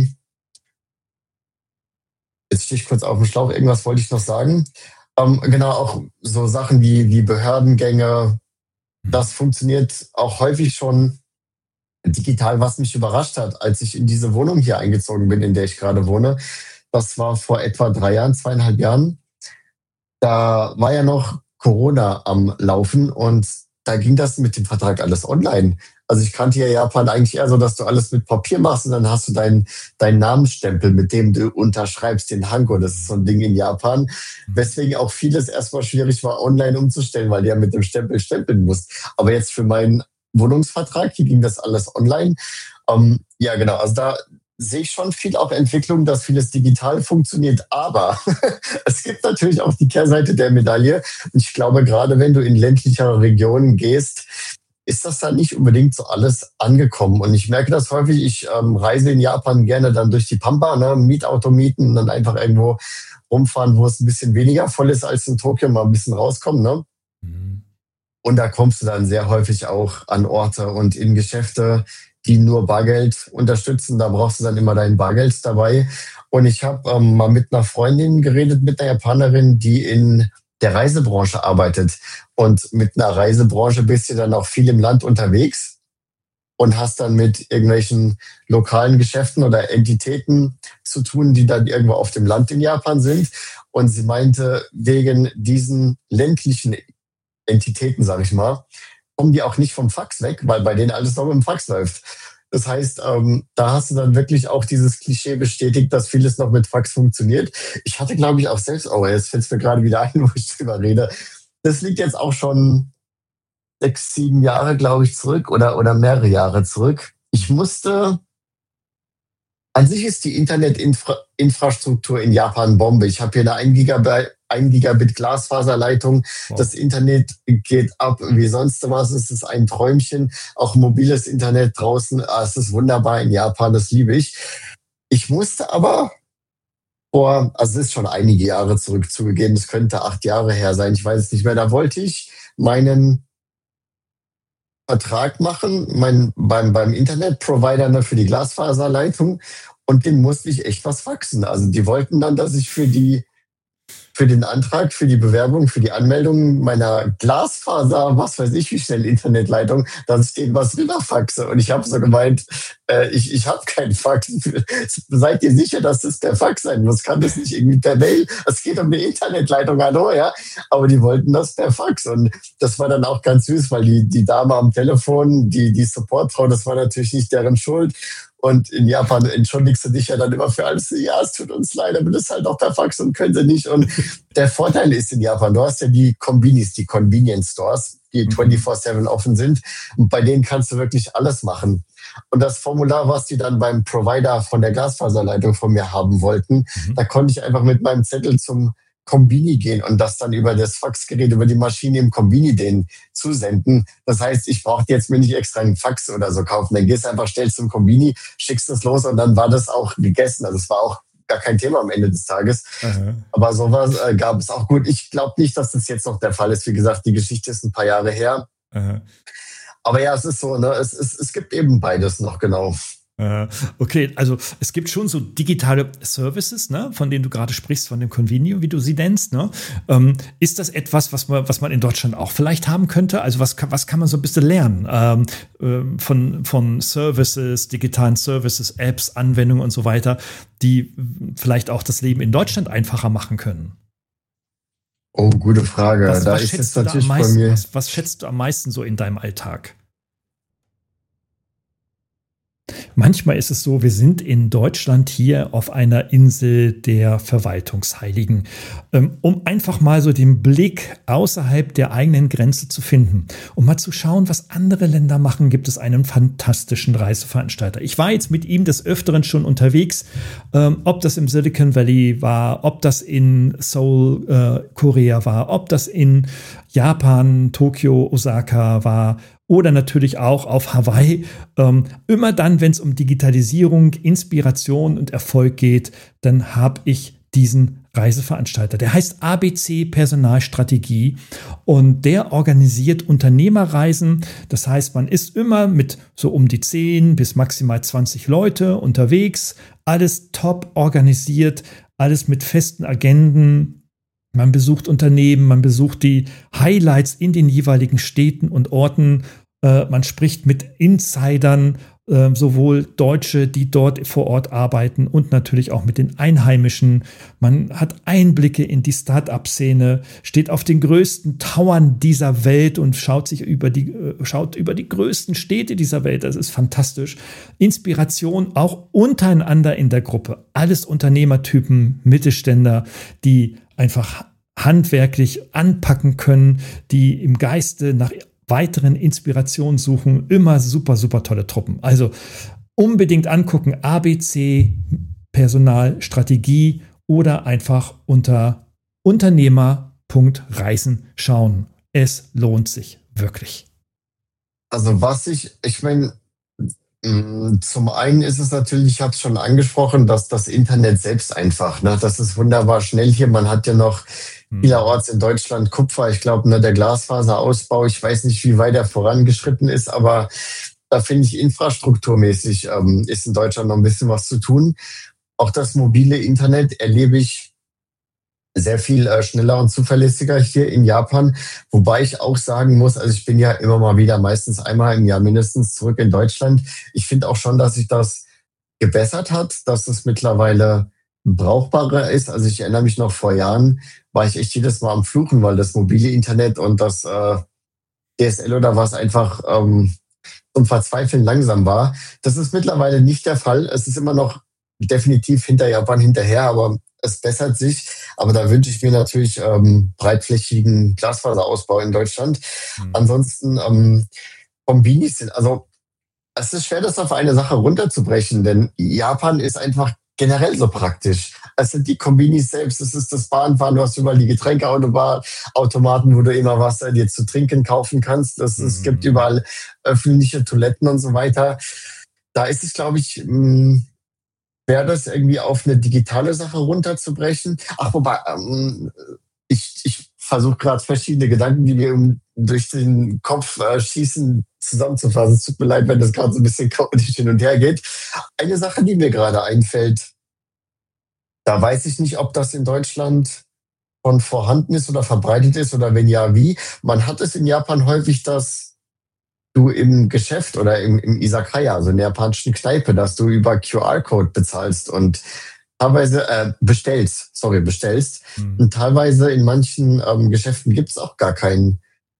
Jetzt stehe ich kurz auf dem Schlauch. Irgendwas wollte ich noch sagen. Genau, auch so Sachen wie Behördengänge. Das funktioniert auch häufig schon digital, was mich überrascht hat, als ich in diese Wohnung hier eingezogen bin, in der ich gerade wohne. Das war vor etwa 3 Jahren, 2,5 Jahren. Da war ja noch Corona am Laufen und da ging das mit dem Vertrag alles online. Also ich kannte ja Japan eigentlich eher so, dass du alles mit Papier machst und dann hast du deinen Namensstempel, mit dem du unterschreibst, den Hanko. Das ist so ein Ding in Japan, weswegen auch vieles erstmal schwierig war, online umzustellen, weil du ja mit dem Stempel stempeln musst. Aber jetzt für meinen Wohnungsvertrag, hier ging das alles online. Ja, genau, also da sehe ich schon viel auch Entwicklung, dass vieles digital funktioniert. Aber es gibt natürlich auch die Kehrseite der Medaille. Und ich glaube, gerade wenn du in ländlichere Regionen gehst, ist das da nicht unbedingt so alles angekommen. Und ich merke das häufig, ich reise in Japan gerne dann durch die Pampa, ne, Mietauto mieten und dann einfach irgendwo rumfahren, wo es ein bisschen weniger voll ist als in Tokio, mal ein bisschen rauskommen. Ne? Mhm. Und da kommst du dann sehr häufig auch an Orte und in Geschäfte, die nur Bargeld unterstützen. Da brauchst du dann immer dein Bargeld dabei. Und ich habe mal mit einer Freundin geredet, mit einer Japanerin, die in der Reisebranche arbeitet. Und mit einer Reisebranche bist du dann auch viel im Land unterwegs und hast dann mit irgendwelchen lokalen Geschäften oder Entitäten zu tun, die dann irgendwo auf dem Land in Japan sind. Und sie meinte, wegen diesen ländlichen Entitäten, sage ich mal, kommen die auch nicht vom Fax weg, weil bei denen alles noch mit dem Fax läuft. Das heißt, da hast du dann wirklich auch dieses Klischee bestätigt, dass vieles noch mit Fax funktioniert. Ich hatte, glaube ich, auch selbst, jetzt fällt es mir gerade wieder ein, wo ich drüber rede. Das liegt jetzt auch schon 6, 7 Jahre, glaube ich, zurück oder mehrere Jahre zurück. An sich ist die Internetinfrastruktur in Japan Bombe. Ich habe hier eine 1 Gigabit Glasfaserleitung. Wow. Das Internet geht ab wie sonst was. Es ist ein Träumchen. Auch mobiles Internet draußen. Es ist wunderbar in Japan. Das liebe ich. Ich musste aber also es ist schon einige Jahre zurück zugegeben. Es könnte 8 Jahre her sein. Ich weiß es nicht mehr. Da wollte ich meinen Vertrag machen, beim Internetprovider, ne, für die Glasfaserleitung, und den musste ich echt was faxen. Also die wollten dann, dass ich für den Antrag, für die Bewerbung, für die Anmeldung meiner Glasfaser, was weiß ich, wie schnell Internetleitung, dass ich denen was rüberfaxe. Und ich habe so gemeint, ich habe keinen Fax. Seid ihr sicher, dass das per Fax sein muss? Kann das nicht irgendwie per Mail? Es geht um eine Internetleitung, hallo, ja. Aber die wollten das per Fax. Und das war dann auch ganz süß, weil die Dame am Telefon, die Support-Frau, das war natürlich nicht deren Schuld. Und in Japan entschuldigst du dich ja dann immer für alles. Ja, es tut uns leid, aber das ist halt auch per Fax und können sie nicht. Und der Vorteil ist in Japan, du hast ja die Kombinis, die Convenience Stores, die 24/7 offen sind. Und bei denen kannst du wirklich alles machen. Und das Formular, was die dann beim Provider von der Glasfaserleitung von mir haben wollten, da konnte ich einfach mit meinem Zettel zum Kombini gehen und das dann über das Faxgerät, über die Maschine im Kombini denen zusenden. Das heißt, ich brauchte jetzt mir nicht extra einen Fax oder so kaufen. Dann gehst du einfach, stellst zum Kombini, schickst es los und dann war das auch gegessen. Also es war auch gar kein Thema am Ende des Tages. Aha. Aber sowas gab es auch gut. Ich glaube nicht, dass das jetzt noch der Fall ist. Wie gesagt, die Geschichte ist ein paar Jahre her. Aha. Aber ja, es ist so, ne? Es gibt eben beides noch, genau. Okay, also es gibt schon so digitale Services, ne, von denen du gerade sprichst, von dem Convenio, wie du sie nennst. Ne? Ist das etwas, was man in Deutschland auch vielleicht haben könnte? Also was kann man so ein bisschen lernen von Services, digitalen Services, Apps, Anwendungen und so weiter, die vielleicht auch das Leben in Deutschland einfacher machen können? Oh, gute Frage. Was schätzt du am meisten so in deinem Alltag? manchmal ist es so, wir sind in Deutschland hier auf einer Insel der Verwaltungsheiligen, um einfach mal so den Blick außerhalb der eigenen Grenze zu finden, um mal zu schauen, was andere Länder machen, gibt es einen fantastischen Reiseveranstalter. Ich war jetzt mit ihm des Öfteren schon unterwegs, ob das im Silicon Valley war, ob das in Seoul, Korea war, ob das in Japan, Tokio, Osaka war oder natürlich auch auf Hawaii. Immer dann, wenn es um Digitalisierung, Inspiration und Erfolg geht, dann habe ich diesen Reiseveranstalter. Der heißt ABC Personalstrategie und der organisiert Unternehmerreisen. Das heißt, man ist immer mit so um die 10 bis maximal 20 Leute unterwegs. Alles top organisiert, alles mit festen Agenden. Man besucht Unternehmen, man besucht die Highlights in den jeweiligen Städten und Orten. Man spricht mit Insidern, sowohl Deutsche, die dort vor Ort arbeiten und natürlich auch mit den Einheimischen. Man hat Einblicke in die Start-up-Szene, steht auf den größten Towern dieser Welt und schaut über die größten Städte dieser Welt. Das ist fantastisch. Inspiration auch untereinander in der Gruppe. Alles Unternehmertypen, Mittelständler, die einfach handwerklich anpacken können, die im Geiste nach weiteren Inspirationen suchen. Immer super, super tolle Truppen. Also unbedingt angucken, ABC Personalstrategie oder einfach unter Unternehmer.reisen schauen. Es lohnt sich wirklich. Also ich meine, zum einen ist es natürlich, ich habe es schon angesprochen, dass das Internet selbst einfach, ne, das ist wunderbar schnell hier. Man hat ja noch vielerorts in Deutschland Kupfer. Ich glaube, ne, der Glasfaserausbau, ich weiß nicht, wie weit er vorangeschritten ist, aber da finde ich infrastrukturmäßig ist in Deutschland noch ein bisschen was zu tun. Auch das mobile Internet erlebe ich sehr viel schneller und zuverlässiger hier in Japan. Wobei ich auch sagen muss, also ich bin ja immer mal wieder, meistens einmal im Jahr mindestens zurück in Deutschland. Ich finde auch schon, dass sich das gebessert hat, dass es mittlerweile brauchbarer ist. Also ich erinnere mich noch vor Jahren, war ich echt jedes Mal am Fluchen, weil das mobile Internet und das DSL oder was einfach zum Verzweifeln langsam war. Das ist mittlerweile nicht der Fall. Es ist immer noch definitiv hinter Japan hinterher, aber es bessert sich. Aber da wünsche ich mir natürlich breitflächigen Glasfaserausbau in Deutschland. Ansonsten Kombinis sind, also es ist schwer, das auf eine Sache runterzubrechen, denn Japan ist einfach generell so praktisch. Es sind die Kombinis selbst, es ist das Bahnfahren, du hast überall die Getränkeautomaten, wo du immer was dir zu trinken kaufen kannst. Es gibt überall öffentliche Toiletten und so weiter. Da ist es, glaube ich, wäre das irgendwie auf eine digitale Sache runterzubrechen. Ach, wobei, ich versuche gerade verschiedene Gedanken, die mir durch den Kopf schießen, zusammenzufassen. Es tut mir leid, wenn das gerade so ein bisschen chaotisch hin und her geht. Eine Sache, die mir gerade einfällt, da weiß ich nicht, ob das in Deutschland schon vorhanden ist oder verbreitet ist oder wenn ja, wie. Man hat es in Japan häufig, dass du im Geschäft oder im Izakaya, also in der japanischen Kneipe, dass du über QR-Code bezahlst und teilweise bestellst. Und teilweise in manchen Geschäften gibt es auch gar keine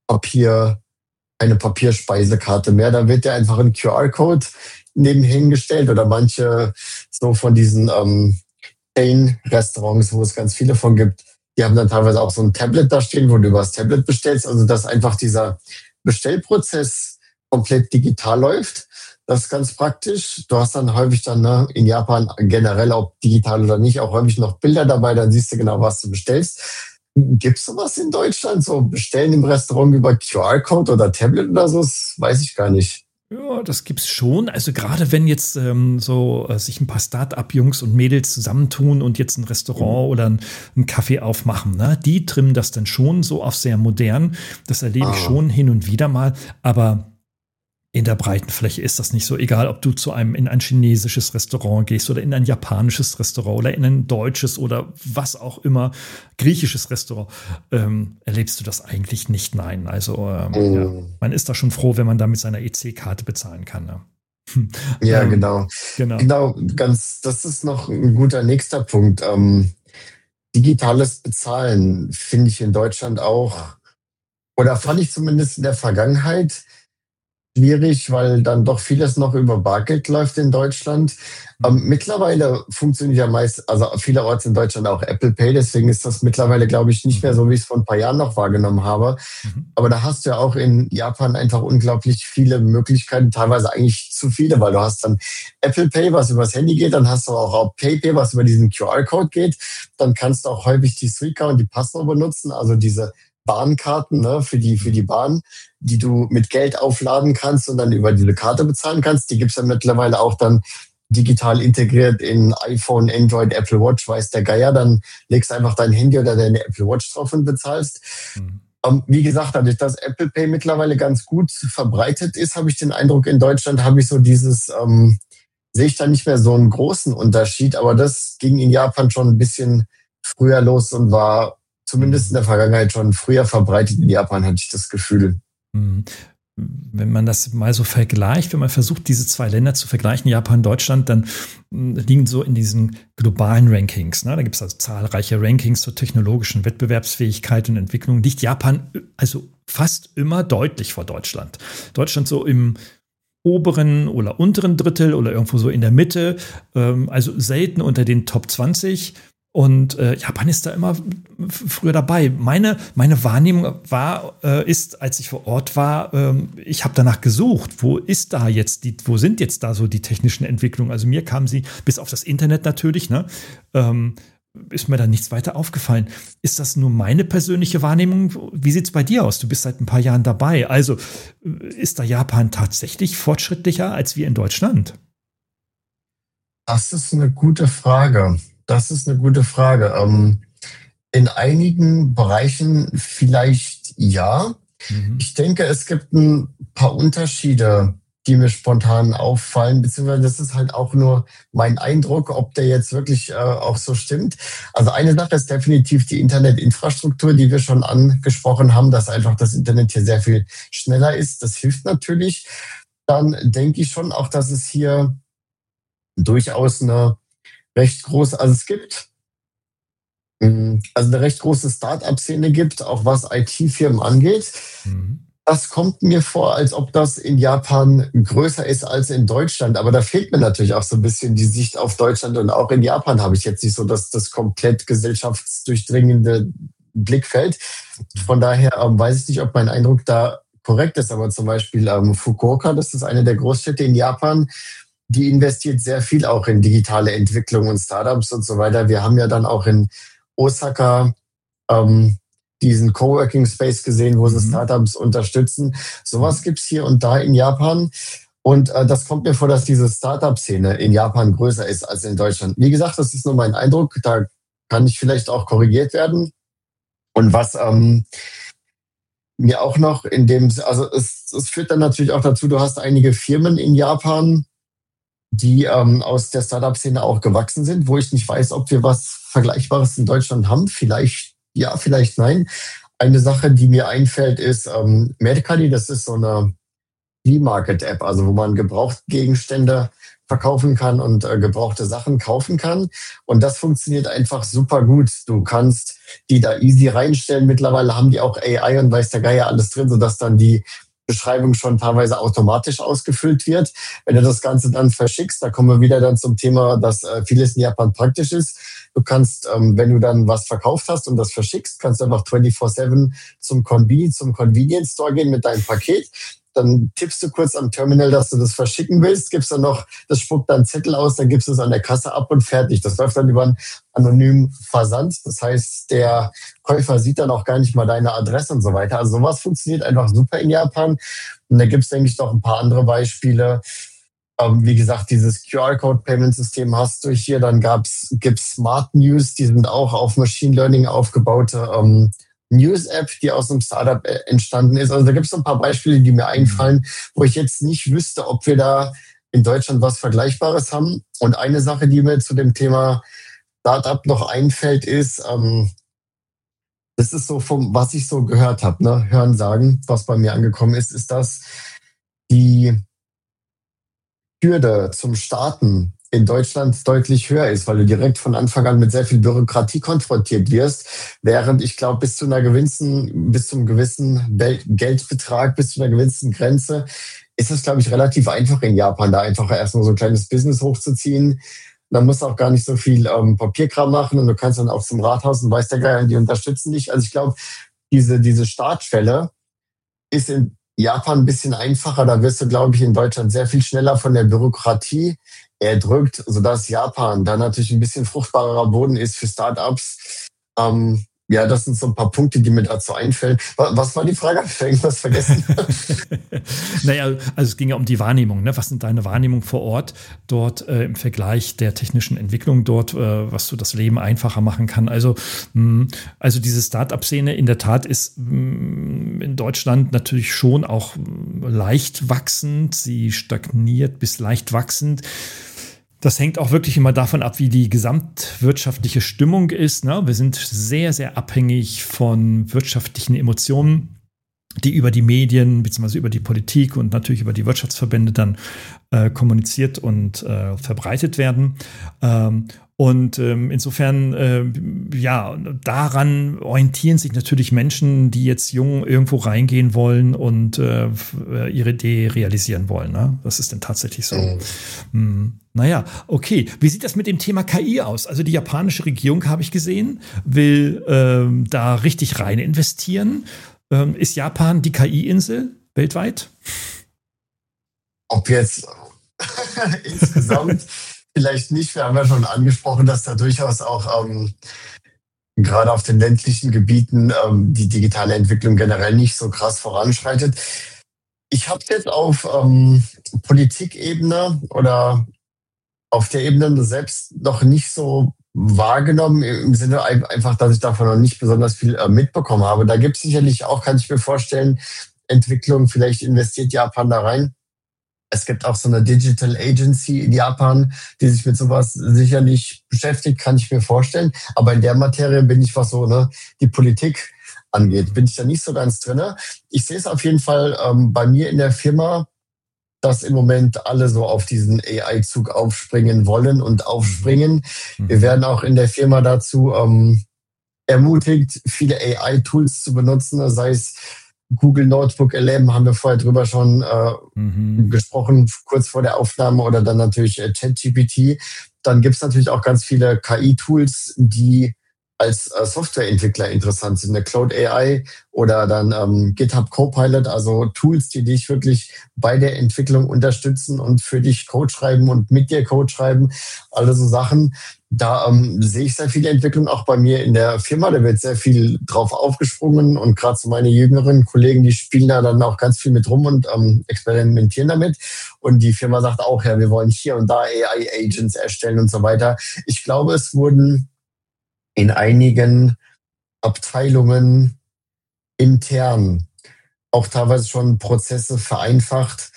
Papierspeisekarte mehr. Da wird ja einfach ein QR-Code nebenher hingestellt oder manche so von diesen Chain-Restaurants, wo es ganz viele von gibt, die haben dann teilweise auch so ein Tablet da stehen, wo du über das Tablet bestellst. Also dass einfach dieser Bestellprozess komplett digital läuft. Das ist ganz praktisch. Du hast dann häufig in Japan generell, ob digital oder nicht, auch häufig noch Bilder dabei, dann siehst du genau, was du bestellst. Gibt es sowas in Deutschland? So bestellen im Restaurant über QR-Code oder Tablet oder so? Das weiß ich gar nicht. Ja, das gibt's schon. Also gerade wenn jetzt sich ein paar Start-up-Jungs und Mädels zusammentun und jetzt ein Restaurant oder ein Café aufmachen, ne? Die trimmen das dann schon so auf sehr modern. Das erlebe ich schon hin und wieder mal. Aber in der breiten Fläche ist das nicht so. Egal, ob du in ein chinesisches Restaurant gehst oder in ein japanisches Restaurant oder in ein deutsches oder was auch immer, griechisches Restaurant, erlebst du das eigentlich nicht. Nein, also ja, man ist da schon froh, wenn man da mit seiner EC-Karte bezahlen kann. Ne? Ja, genau. Das ist noch ein guter nächster Punkt. Digitales Bezahlen finde ich in Deutschland auch, oder fand ich zumindest in der Vergangenheit, schwierig, weil dann doch vieles noch über Bargeld läuft in Deutschland. Mittlerweile funktioniert ja meist, also vielerorts in Deutschland auch Apple Pay, deswegen ist das mittlerweile, glaube ich, nicht mehr so, wie ich es vor ein paar Jahren noch wahrgenommen habe. Mhm. Aber da hast du ja auch in Japan einfach unglaublich viele Möglichkeiten, teilweise eigentlich zu viele, weil du hast dann Apple Pay, was übers Handy geht, dann hast du auch PayPay, was über diesen QR-Code geht. Dann kannst du auch häufig die Suica und die Passmo benutzen, also diese Bahnkarten, ne, für die Bahn, die du mit Geld aufladen kannst und dann über diese Karte bezahlen kannst. Die gibt's ja mittlerweile auch dann digital integriert in iPhone, Android, Apple Watch, weiß der Geier. Dann legst du einfach dein Handy oder deine Apple Watch drauf und bezahlst. Mhm. Wie gesagt, dadurch, dass Apple Pay mittlerweile ganz gut verbreitet ist, habe ich den Eindruck, in Deutschland habe ich so sehe ich da nicht mehr so einen großen Unterschied. Aber das ging in Japan schon ein bisschen früher los und war zumindest in der Vergangenheit schon früher verbreitet in Japan, hatte ich das Gefühl. Mhm. Wenn man das mal so vergleicht, wenn man versucht, diese zwei Länder zu vergleichen, Japan und Deutschland, dann liegen so in diesen globalen Rankings. Ne? Da gibt es also zahlreiche Rankings zur technologischen Wettbewerbsfähigkeit und Entwicklung. Liegt Japan also fast immer deutlich vor Deutschland. Deutschland so im oberen oder unteren Drittel oder irgendwo so in der Mitte, also selten unter den Top 20. Und Japan ist da immer früher dabei. Meine Wahrnehmung ist, als ich vor Ort war, ich habe danach gesucht, wo sind jetzt da so die technischen Entwicklungen? Also mir kamen sie, bis auf das Internet natürlich, ne, ist mir da nichts weiter aufgefallen. Ist das nur meine persönliche Wahrnehmung? Wie sieht es bei dir aus? Du bist seit ein paar Jahren dabei. Also ist da Japan tatsächlich fortschrittlicher als wir in Deutschland? Das ist eine gute Frage. In einigen Bereichen vielleicht ja. Mhm. Ich denke, es gibt ein paar Unterschiede, die mir spontan auffallen, beziehungsweise das ist halt auch nur mein Eindruck, ob der jetzt wirklich auch so stimmt. Also eine Sache ist definitiv die Internetinfrastruktur, die wir schon angesprochen haben, dass einfach das Internet hier sehr viel schneller ist. Das hilft natürlich. Dann denke ich schon auch, dass es hier durchaus eine recht große, also es gibt also eine recht große Start-up-Szene gibt, auch was IT-Firmen angeht. Mhm. Das kommt mir vor, als ob das in Japan größer ist als in Deutschland. Aber da fehlt mir natürlich auch so ein bisschen die Sicht auf Deutschland. Und auch in Japan habe ich jetzt nicht so das komplett gesellschaftsdurchdringende Blickfeld. Von daher weiß ich nicht, ob mein Eindruck da korrekt ist. Aber zum Beispiel Fukuoka, das ist eine der Großstädte in Japan, die investiert sehr viel auch in digitale Entwicklung und Startups und so weiter. Wir haben ja dann auch in Osaka diesen Coworking Space gesehen, wo sie Startups unterstützen. Sowas gibt's hier und da in Japan. Und das kommt mir vor, dass diese Startup-Szene in Japan größer ist als in Deutschland. Wie gesagt, das ist nur mein Eindruck. Da kann ich vielleicht auch korrigiert werden. Und was mir auch noch also es führt dann natürlich auch dazu, du hast einige Firmen in Japan, die aus der Startup-Szene auch gewachsen sind, wo ich nicht weiß, ob wir was Vergleichbares in Deutschland haben. Vielleicht ja, vielleicht nein. Eine Sache, die mir einfällt, ist Mercari. Das ist so eine Flea-Market-App, also wo man Gebrauchtgegenstände verkaufen kann und gebrauchte Sachen kaufen kann. Und das funktioniert einfach super gut. Du kannst die da easy reinstellen. Mittlerweile haben die auch AI und weiß der Geier alles drin, sodass dann die Beschreibung schon teilweise automatisch ausgefüllt wird. Wenn du das Ganze dann verschickst, da kommen wir wieder dann zum Thema, dass vieles in Japan praktisch ist. Du kannst, wenn du dann was verkauft hast und das verschickst, kannst du einfach 24/7 zum Convenience Store gehen mit deinem Paket. Dann tippst du kurz am Terminal, dass du das verschicken willst, gibst dann noch, das spuckt dann Zettel aus, dann gibst du es an der Kasse ab und fertig. Das läuft dann über einen anonymen Versand. Das heißt, der Käufer sieht dann auch gar nicht mal deine Adresse und so weiter. Also sowas funktioniert einfach super in Japan. Und da gibt es, denke ich, noch ein paar andere Beispiele. Wie gesagt, dieses QR-Code-Payment-System hast du hier. Dann gibt's Smart News, die sind auch auf Machine Learning aufgebaute News-App, die aus einem Startup entstanden ist. Also da gibt es ein paar Beispiele, die mir einfallen, wo ich jetzt nicht wüsste, ob wir da in Deutschland was Vergleichbares haben. Und eine Sache, die mir zu dem Thema Startup noch einfällt, ist, das ist so was ich so gehört habe, ne? Hören sagen, was bei mir angekommen ist, ist, dass die Hürde zum Starten in Deutschland deutlich höher ist, weil du direkt von Anfang an mit sehr viel Bürokratie konfrontiert wirst, während ich glaube, bis zum gewissen Geldbetrag, bis zu einer gewissen Grenze ist es, glaube ich, relativ einfach in Japan, da einfach erstmal so ein kleines Business hochzuziehen. Da musst du auch gar nicht so viel Papierkram machen und du kannst dann auch zum Rathaus und weißt der Geier, die unterstützen dich. Also ich glaube, diese Startschwelle ist in Japan ein bisschen einfacher. Da wirst du, glaube ich, in Deutschland sehr viel schneller von der Bürokratie erdrückt, sodass Japan dann natürlich ein bisschen fruchtbarer Boden ist für Startups. Ja, das sind so ein paar Punkte, die mir dazu einfallen. Was war die Frage? Habe ich irgendwas vergessen? Naja, also es ging ja um die Wahrnehmung. Ne? Was sind deine Wahrnehmungen vor Ort dort im Vergleich der technischen Entwicklung dort, was so das Leben einfacher machen kann? Also diese Start-up-Szene in der Tat ist in Deutschland natürlich schon auch leicht wachsend. Sie stagniert bis leicht wachsend. Das hängt auch wirklich immer davon ab, wie die gesamtwirtschaftliche Stimmung ist. Ne? Wir sind sehr, sehr abhängig von wirtschaftlichen Emotionen, die über die Medien bzw. über die Politik und natürlich über die Wirtschaftsverbände dann kommuniziert und verbreitet werden. Insofern, daran orientieren sich natürlich Menschen, die jetzt jung irgendwo reingehen wollen und ihre Idee realisieren wollen. Ne? Das ist dann tatsächlich so. Naja, okay. Wie sieht das mit dem Thema KI aus? Also die japanische Regierung, habe ich gesehen, will da richtig rein investieren. Ist Japan die KI-Insel weltweit? Ob jetzt insgesamt vielleicht nicht. Wir haben ja schon angesprochen, dass da durchaus auch gerade auf den ländlichen Gebieten die digitale Entwicklung generell nicht so krass voranschreitet. Ich habe jetzt auf Politikebene oder auf der Ebene selbst noch nicht so wahrgenommen, im Sinne einfach, dass ich davon noch nicht besonders viel mitbekommen habe. Da gibt es sicherlich auch, kann ich mir vorstellen, Entwicklung, vielleicht investiert Japan da rein. Es gibt auch so eine Digital Agency in Japan, die sich mit sowas sicherlich beschäftigt, kann ich mir vorstellen. Aber in der Materie bin ich, was so die Politik angeht, bin ich da nicht so ganz drin. Ich sehe es auf jeden Fall bei mir in der Firma, dass im Moment alle so auf diesen AI-Zug aufspringen wollen und aufspringen. Wir werden auch in der Firma dazu ermutigt, viele AI-Tools zu benutzen, sei es Google Notebook LM, haben wir vorher drüber schon gesprochen, kurz vor der Aufnahme, oder dann natürlich ChatGPT. Dann gibt es natürlich auch ganz viele KI-Tools, die als Softwareentwickler interessant sind. Eine Cloud AI oder dann GitHub Copilot, also Tools, die dich wirklich bei der Entwicklung unterstützen und für dich Code schreiben und mit dir Code schreiben. Alle so Sachen. Da sehe ich sehr viele Entwicklungen auch bei mir in der Firma. Da wird sehr viel drauf aufgesprungen und gerade so meine jüngeren Kollegen, die spielen da dann auch ganz viel mit rum und experimentieren damit. Und die Firma sagt auch, ja, wir wollen hier und da AI-Agents erstellen und so weiter. Ich glaube, es wurden in einigen Abteilungen intern auch teilweise schon Prozesse vereinfacht,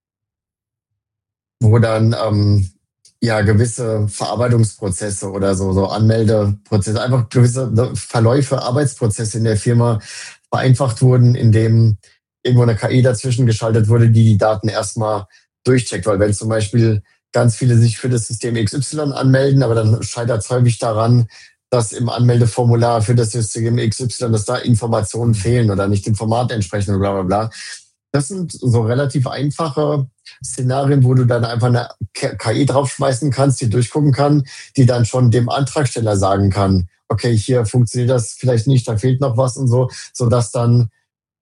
wo dann gewisse Verarbeitungsprozesse oder so Anmeldeprozesse, einfach gewisse Verläufe, Arbeitsprozesse in der Firma vereinfacht wurden, indem irgendwo eine KI dazwischen geschaltet wurde, die Daten erstmal durchcheckt. Weil wenn zum Beispiel ganz viele sich für das System XY anmelden, aber dann scheitert es häufig daran, dass im Anmeldeformular für das System XY, dass da Informationen fehlen oder nicht dem Format entsprechen oder bla bla bla. Das sind so relativ einfache Szenarien, wo du dann einfach eine KI draufschmeißen kannst, die durchgucken kann, die dann schon dem Antragsteller sagen kann, okay, hier funktioniert das vielleicht nicht, da fehlt noch was und so, sodass dann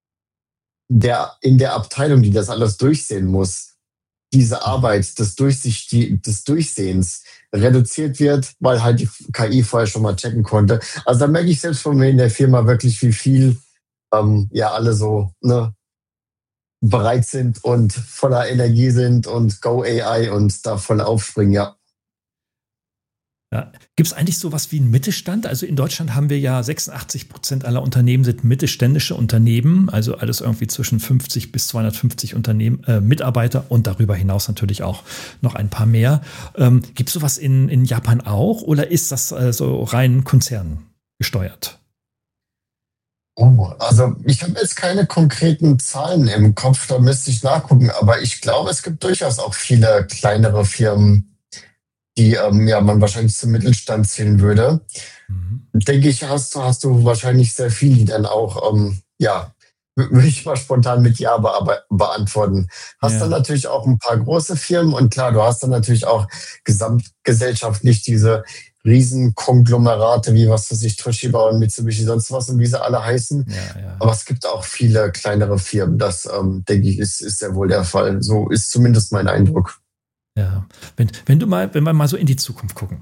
in der Abteilung, die das alles durchsehen muss, diese Arbeit des Durchsehens reduziert wird, weil halt die KI vorher schon mal checken konnte. Also da merke ich selbst von mir in der Firma wirklich, wie viel alle so bereit sind und voller Energie sind und Go AI und da voll aufspringen, ja. Ja. Gibt es eigentlich sowas wie einen Mittelstand? Also in Deutschland haben wir ja 86% aller Unternehmen sind mittelständische Unternehmen, also alles irgendwie zwischen 50 bis 250 Mitarbeiter und darüber hinaus natürlich auch noch ein paar mehr. Gibt es sowas in Japan auch oder ist das so rein konzerngesteuert? Also ich habe jetzt keine konkreten Zahlen im Kopf, da müsste ich nachgucken, aber ich glaube, es gibt durchaus auch viele kleinere Firmen, die man wahrscheinlich zum Mittelstand zählen würde. Denke ich, hast du wahrscheinlich sehr viele, die dann auch würde ich mal spontan mit Ja beantworten. Hast dann natürlich auch ein paar große Firmen und klar, du hast dann natürlich auch gesamtgesellschaftlich diese Riesenkonglomerate, wie was weiß ich, Toshiba und Mitsubishi, sonst was und wie sie alle heißen. Ja. Aber es gibt auch viele kleinere Firmen. Das, denke ich, ist sehr wohl der Fall. So ist zumindest mein Eindruck. Ja, wenn wir mal so in die Zukunft gucken.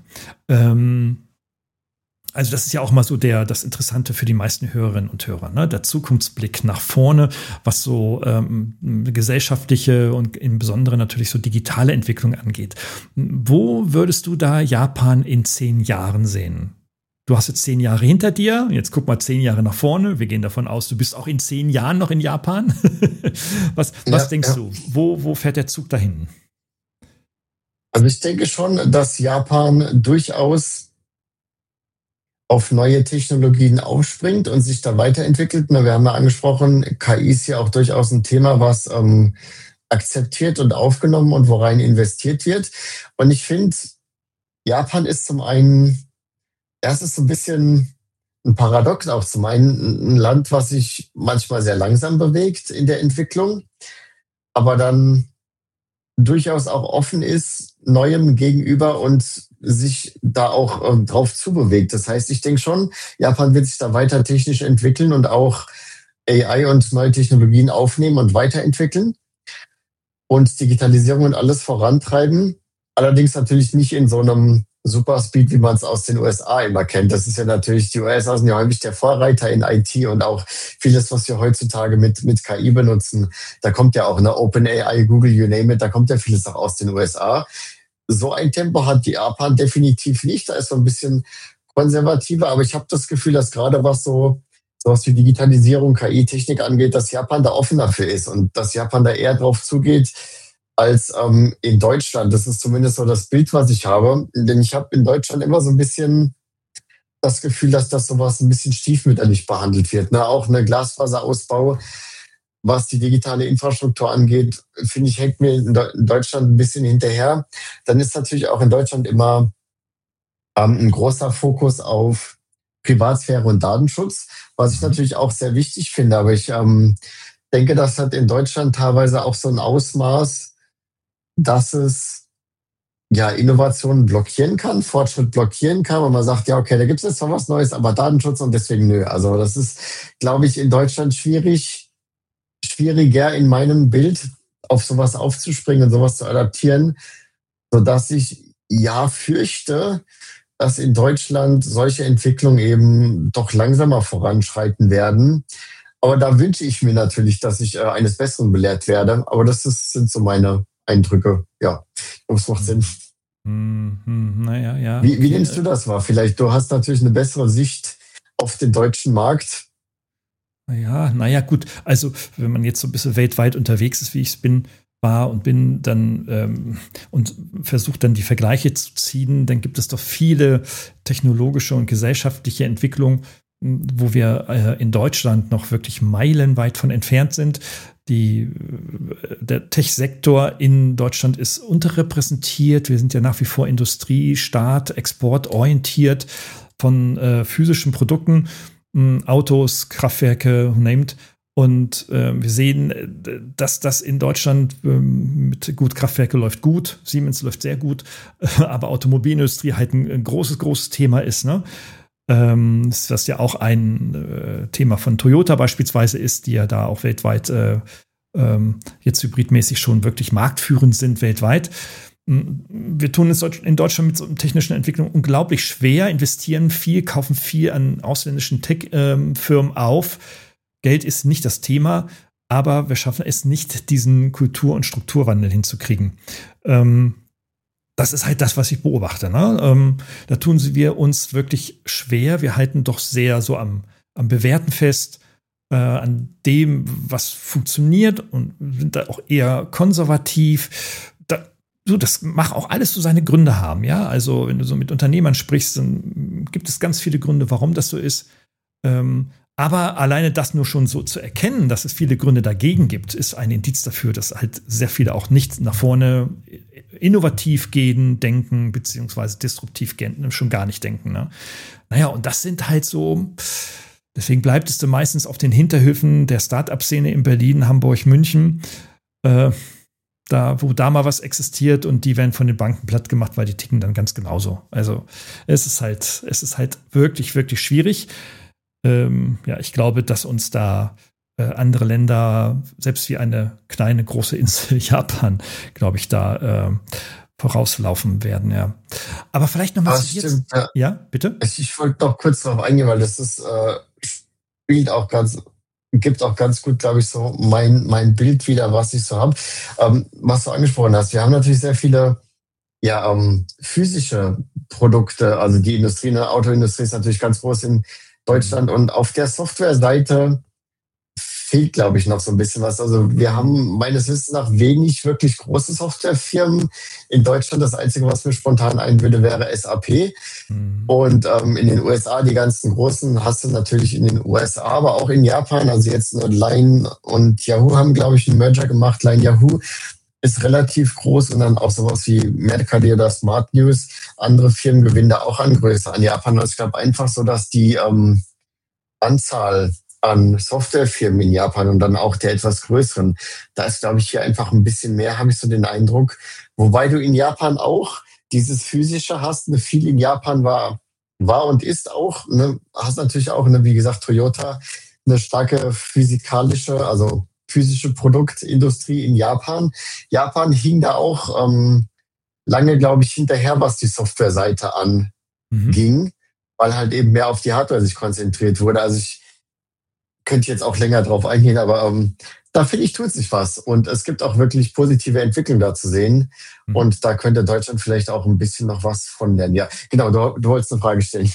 Also das ist ja auch mal so das Interessante für die meisten Hörerinnen und Hörer, ne? Der Zukunftsblick nach vorne, was so gesellschaftliche und im Besonderen natürlich so digitale Entwicklung angeht. Wo würdest du da Japan in 10 Jahren sehen? Du hast jetzt 10 Jahre hinter dir, jetzt guck mal 10 Jahre nach vorne. Wir gehen davon aus, du bist auch in 10 Jahren noch in Japan. Was denkst du? Wo fährt der Zug dahin? Also ich denke schon, dass Japan durchaus auf neue Technologien aufspringt und sich da weiterentwickelt. Wir haben ja angesprochen, KI ist ja auch durchaus ein Thema, was akzeptiert und aufgenommen und worein investiert wird. Und ich finde, Japan ist zum einen, es ist so ein bisschen ein Paradox auch. Zum einen ein Land, was sich manchmal sehr langsam bewegt in der Entwicklung, aber dann durchaus auch offen ist Neuem gegenüber und sich da auch drauf zubewegt. Das heißt, ich denke schon, Japan wird sich da weiter technisch entwickeln und auch AI und neue Technologien aufnehmen und weiterentwickeln und Digitalisierung und alles vorantreiben. Allerdings natürlich nicht in so einem Superspeed, wie man es aus den USA immer kennt. Das ist ja natürlich, die USA sind ja häufig der Vorreiter in IT und auch vieles, was wir heutzutage mit KI benutzen. Da kommt ja auch eine OpenAI, Google, you name it, da kommt ja vieles auch aus den USA. So ein Tempo hat die Japan definitiv nicht. Da ist so ein bisschen konservativer, aber ich habe das Gefühl, dass gerade was wie Digitalisierung, KI-Technik angeht, dass Japan da offen dafür ist und dass Japan da eher drauf zugeht als in Deutschland. Das ist zumindest so das Bild, was ich habe. Denn ich habe in Deutschland immer so ein bisschen das Gefühl, dass das sowas ein bisschen stiefmütterlich behandelt wird. Ne? Auch eine Glasfaserausbau, was die digitale Infrastruktur angeht, finde ich, hängt mir in Deutschland ein bisschen hinterher. Dann ist natürlich auch in Deutschland immer ein großer Fokus auf Privatsphäre und Datenschutz, was ich natürlich auch sehr wichtig finde. Aber ich denke, das hat in Deutschland teilweise auch so ein Ausmaß, dass es ja Innovationen blockieren kann, Fortschritt blockieren kann, und man sagt, ja, okay, da gibt es jetzt zwar was Neues, aber Datenschutz und deswegen nö. Also das ist, glaube ich, in Deutschland schwieriger in meinem Bild auf sowas aufzuspringen und sowas zu adaptieren, sodass ich ja fürchte, dass in Deutschland solche Entwicklungen eben doch langsamer voranschreiten werden. Aber da wünsche ich mir natürlich, dass ich eines Besseren belehrt werde. Aber sind so meine Eindrücke. Ja, das macht Sinn. Naja, ja. Wie nimmst du das wahr? Vielleicht, du hast natürlich eine bessere Sicht auf den deutschen Markt. Ja, naja, gut. Also, wenn man jetzt so ein bisschen weltweit unterwegs ist, wie ich es bin, dann und versucht dann die Vergleiche zu ziehen, dann gibt es doch viele technologische und gesellschaftliche Entwicklungen, wo wir in Deutschland noch wirklich meilenweit von entfernt sind. Der Tech-Sektor in Deutschland ist unterrepräsentiert. Wir sind ja nach wie vor Industrie, Staat, exportorientiert von physischen Produkten, Autos, Kraftwerke, name it. Und wir sehen, dass das in Deutschland Kraftwerke läuft gut, Siemens läuft sehr gut, aber Automobilindustrie halt ein großes Thema ist, ne? Was ja auch ein Thema von Toyota beispielsweise ist, die ja da auch weltweit jetzt hybridmäßig schon wirklich marktführend sind weltweit. Wir tun es in Deutschland mit so einer technischen Entwicklung unglaublich schwer, investieren viel, kaufen viel an ausländischen Tech-Firmen auf. Geld ist nicht das Thema, aber wir schaffen es nicht, diesen Kultur- und Strukturwandel hinzukriegen. Das ist halt das, was ich beobachte. Ne? Da tun wir uns wirklich schwer. Wir halten doch sehr so am Bewährten fest, an dem, was funktioniert, und sind da auch eher konservativ. Das mag auch alles so seine Gründe haben. Ja? Also wenn du so mit Unternehmern sprichst, dann gibt es ganz viele Gründe, warum das so ist. Aber alleine das nur schon so zu erkennen, dass es viele Gründe dagegen gibt, ist ein Indiz dafür, dass halt sehr viele auch nicht nach vorne innovativ gehen, denken, beziehungsweise disruptiv gehen, schon gar nicht denken. Ne? Naja, und das sind halt so, Deswegen bleibt es dann meistens auf den Hinterhöfen der Start-up-Szene in Berlin, Hamburg, München, wo da mal was existiert und die werden von den Banken platt gemacht, weil die ticken dann ganz genauso. Also es ist halt wirklich, wirklich schwierig. Ich glaube, dass uns da andere Länder, selbst wie eine kleine, große Insel Japan, glaube ich, da vorauslaufen werden, ja. Aber vielleicht noch mal zu jetzt. Ja, bitte? Ich wollte noch kurz darauf eingehen, weil das ist, gibt auch ganz gut, glaube ich, so mein Bild wieder, was ich so habe. Was du angesprochen hast, wir haben natürlich sehr viele physische Produkte, also die Industrie, eine Autoindustrie ist natürlich ganz groß in Deutschland und auf der Softwareseite fehlt, glaube ich, noch so ein bisschen was. Also wir haben meines Wissens nach wenig wirklich große Softwarefirmen in Deutschland. Das Einzige, was mir spontan ein würde, wäre SAP. Und in den USA, die ganzen großen, hast du natürlich in den USA, aber auch in Japan. Also jetzt Line und Yahoo haben, glaube ich, einen Merger gemacht. Line Yahoo ist relativ groß und dann auch sowas wie Mercari oder Smart News. Andere Firmen gewinnen da auch an Größe an Japan. Also ich glaube einfach so, dass die Anzahl an Softwarefirmen in Japan und dann auch der etwas größeren, da ist, glaube ich, hier einfach ein bisschen mehr, habe ich so den Eindruck. Wobei du in Japan auch dieses Physische hast, viel in Japan war und ist auch, hast natürlich auch, wie gesagt, Toyota, eine starke physikalische, also physische Produktindustrie in Japan. Japan hing da auch lange, glaube ich, hinterher, was die Softwareseite anging, weil halt eben mehr auf die Hardware sich konzentriert wurde. Also ich könnte jetzt auch länger drauf eingehen, aber da finde ich, tut sich was. Und es gibt auch wirklich positive Entwicklung da zu sehen. Und da könnte Deutschland vielleicht auch ein bisschen noch was von lernen. Ja, genau, du wolltest eine Frage stellen.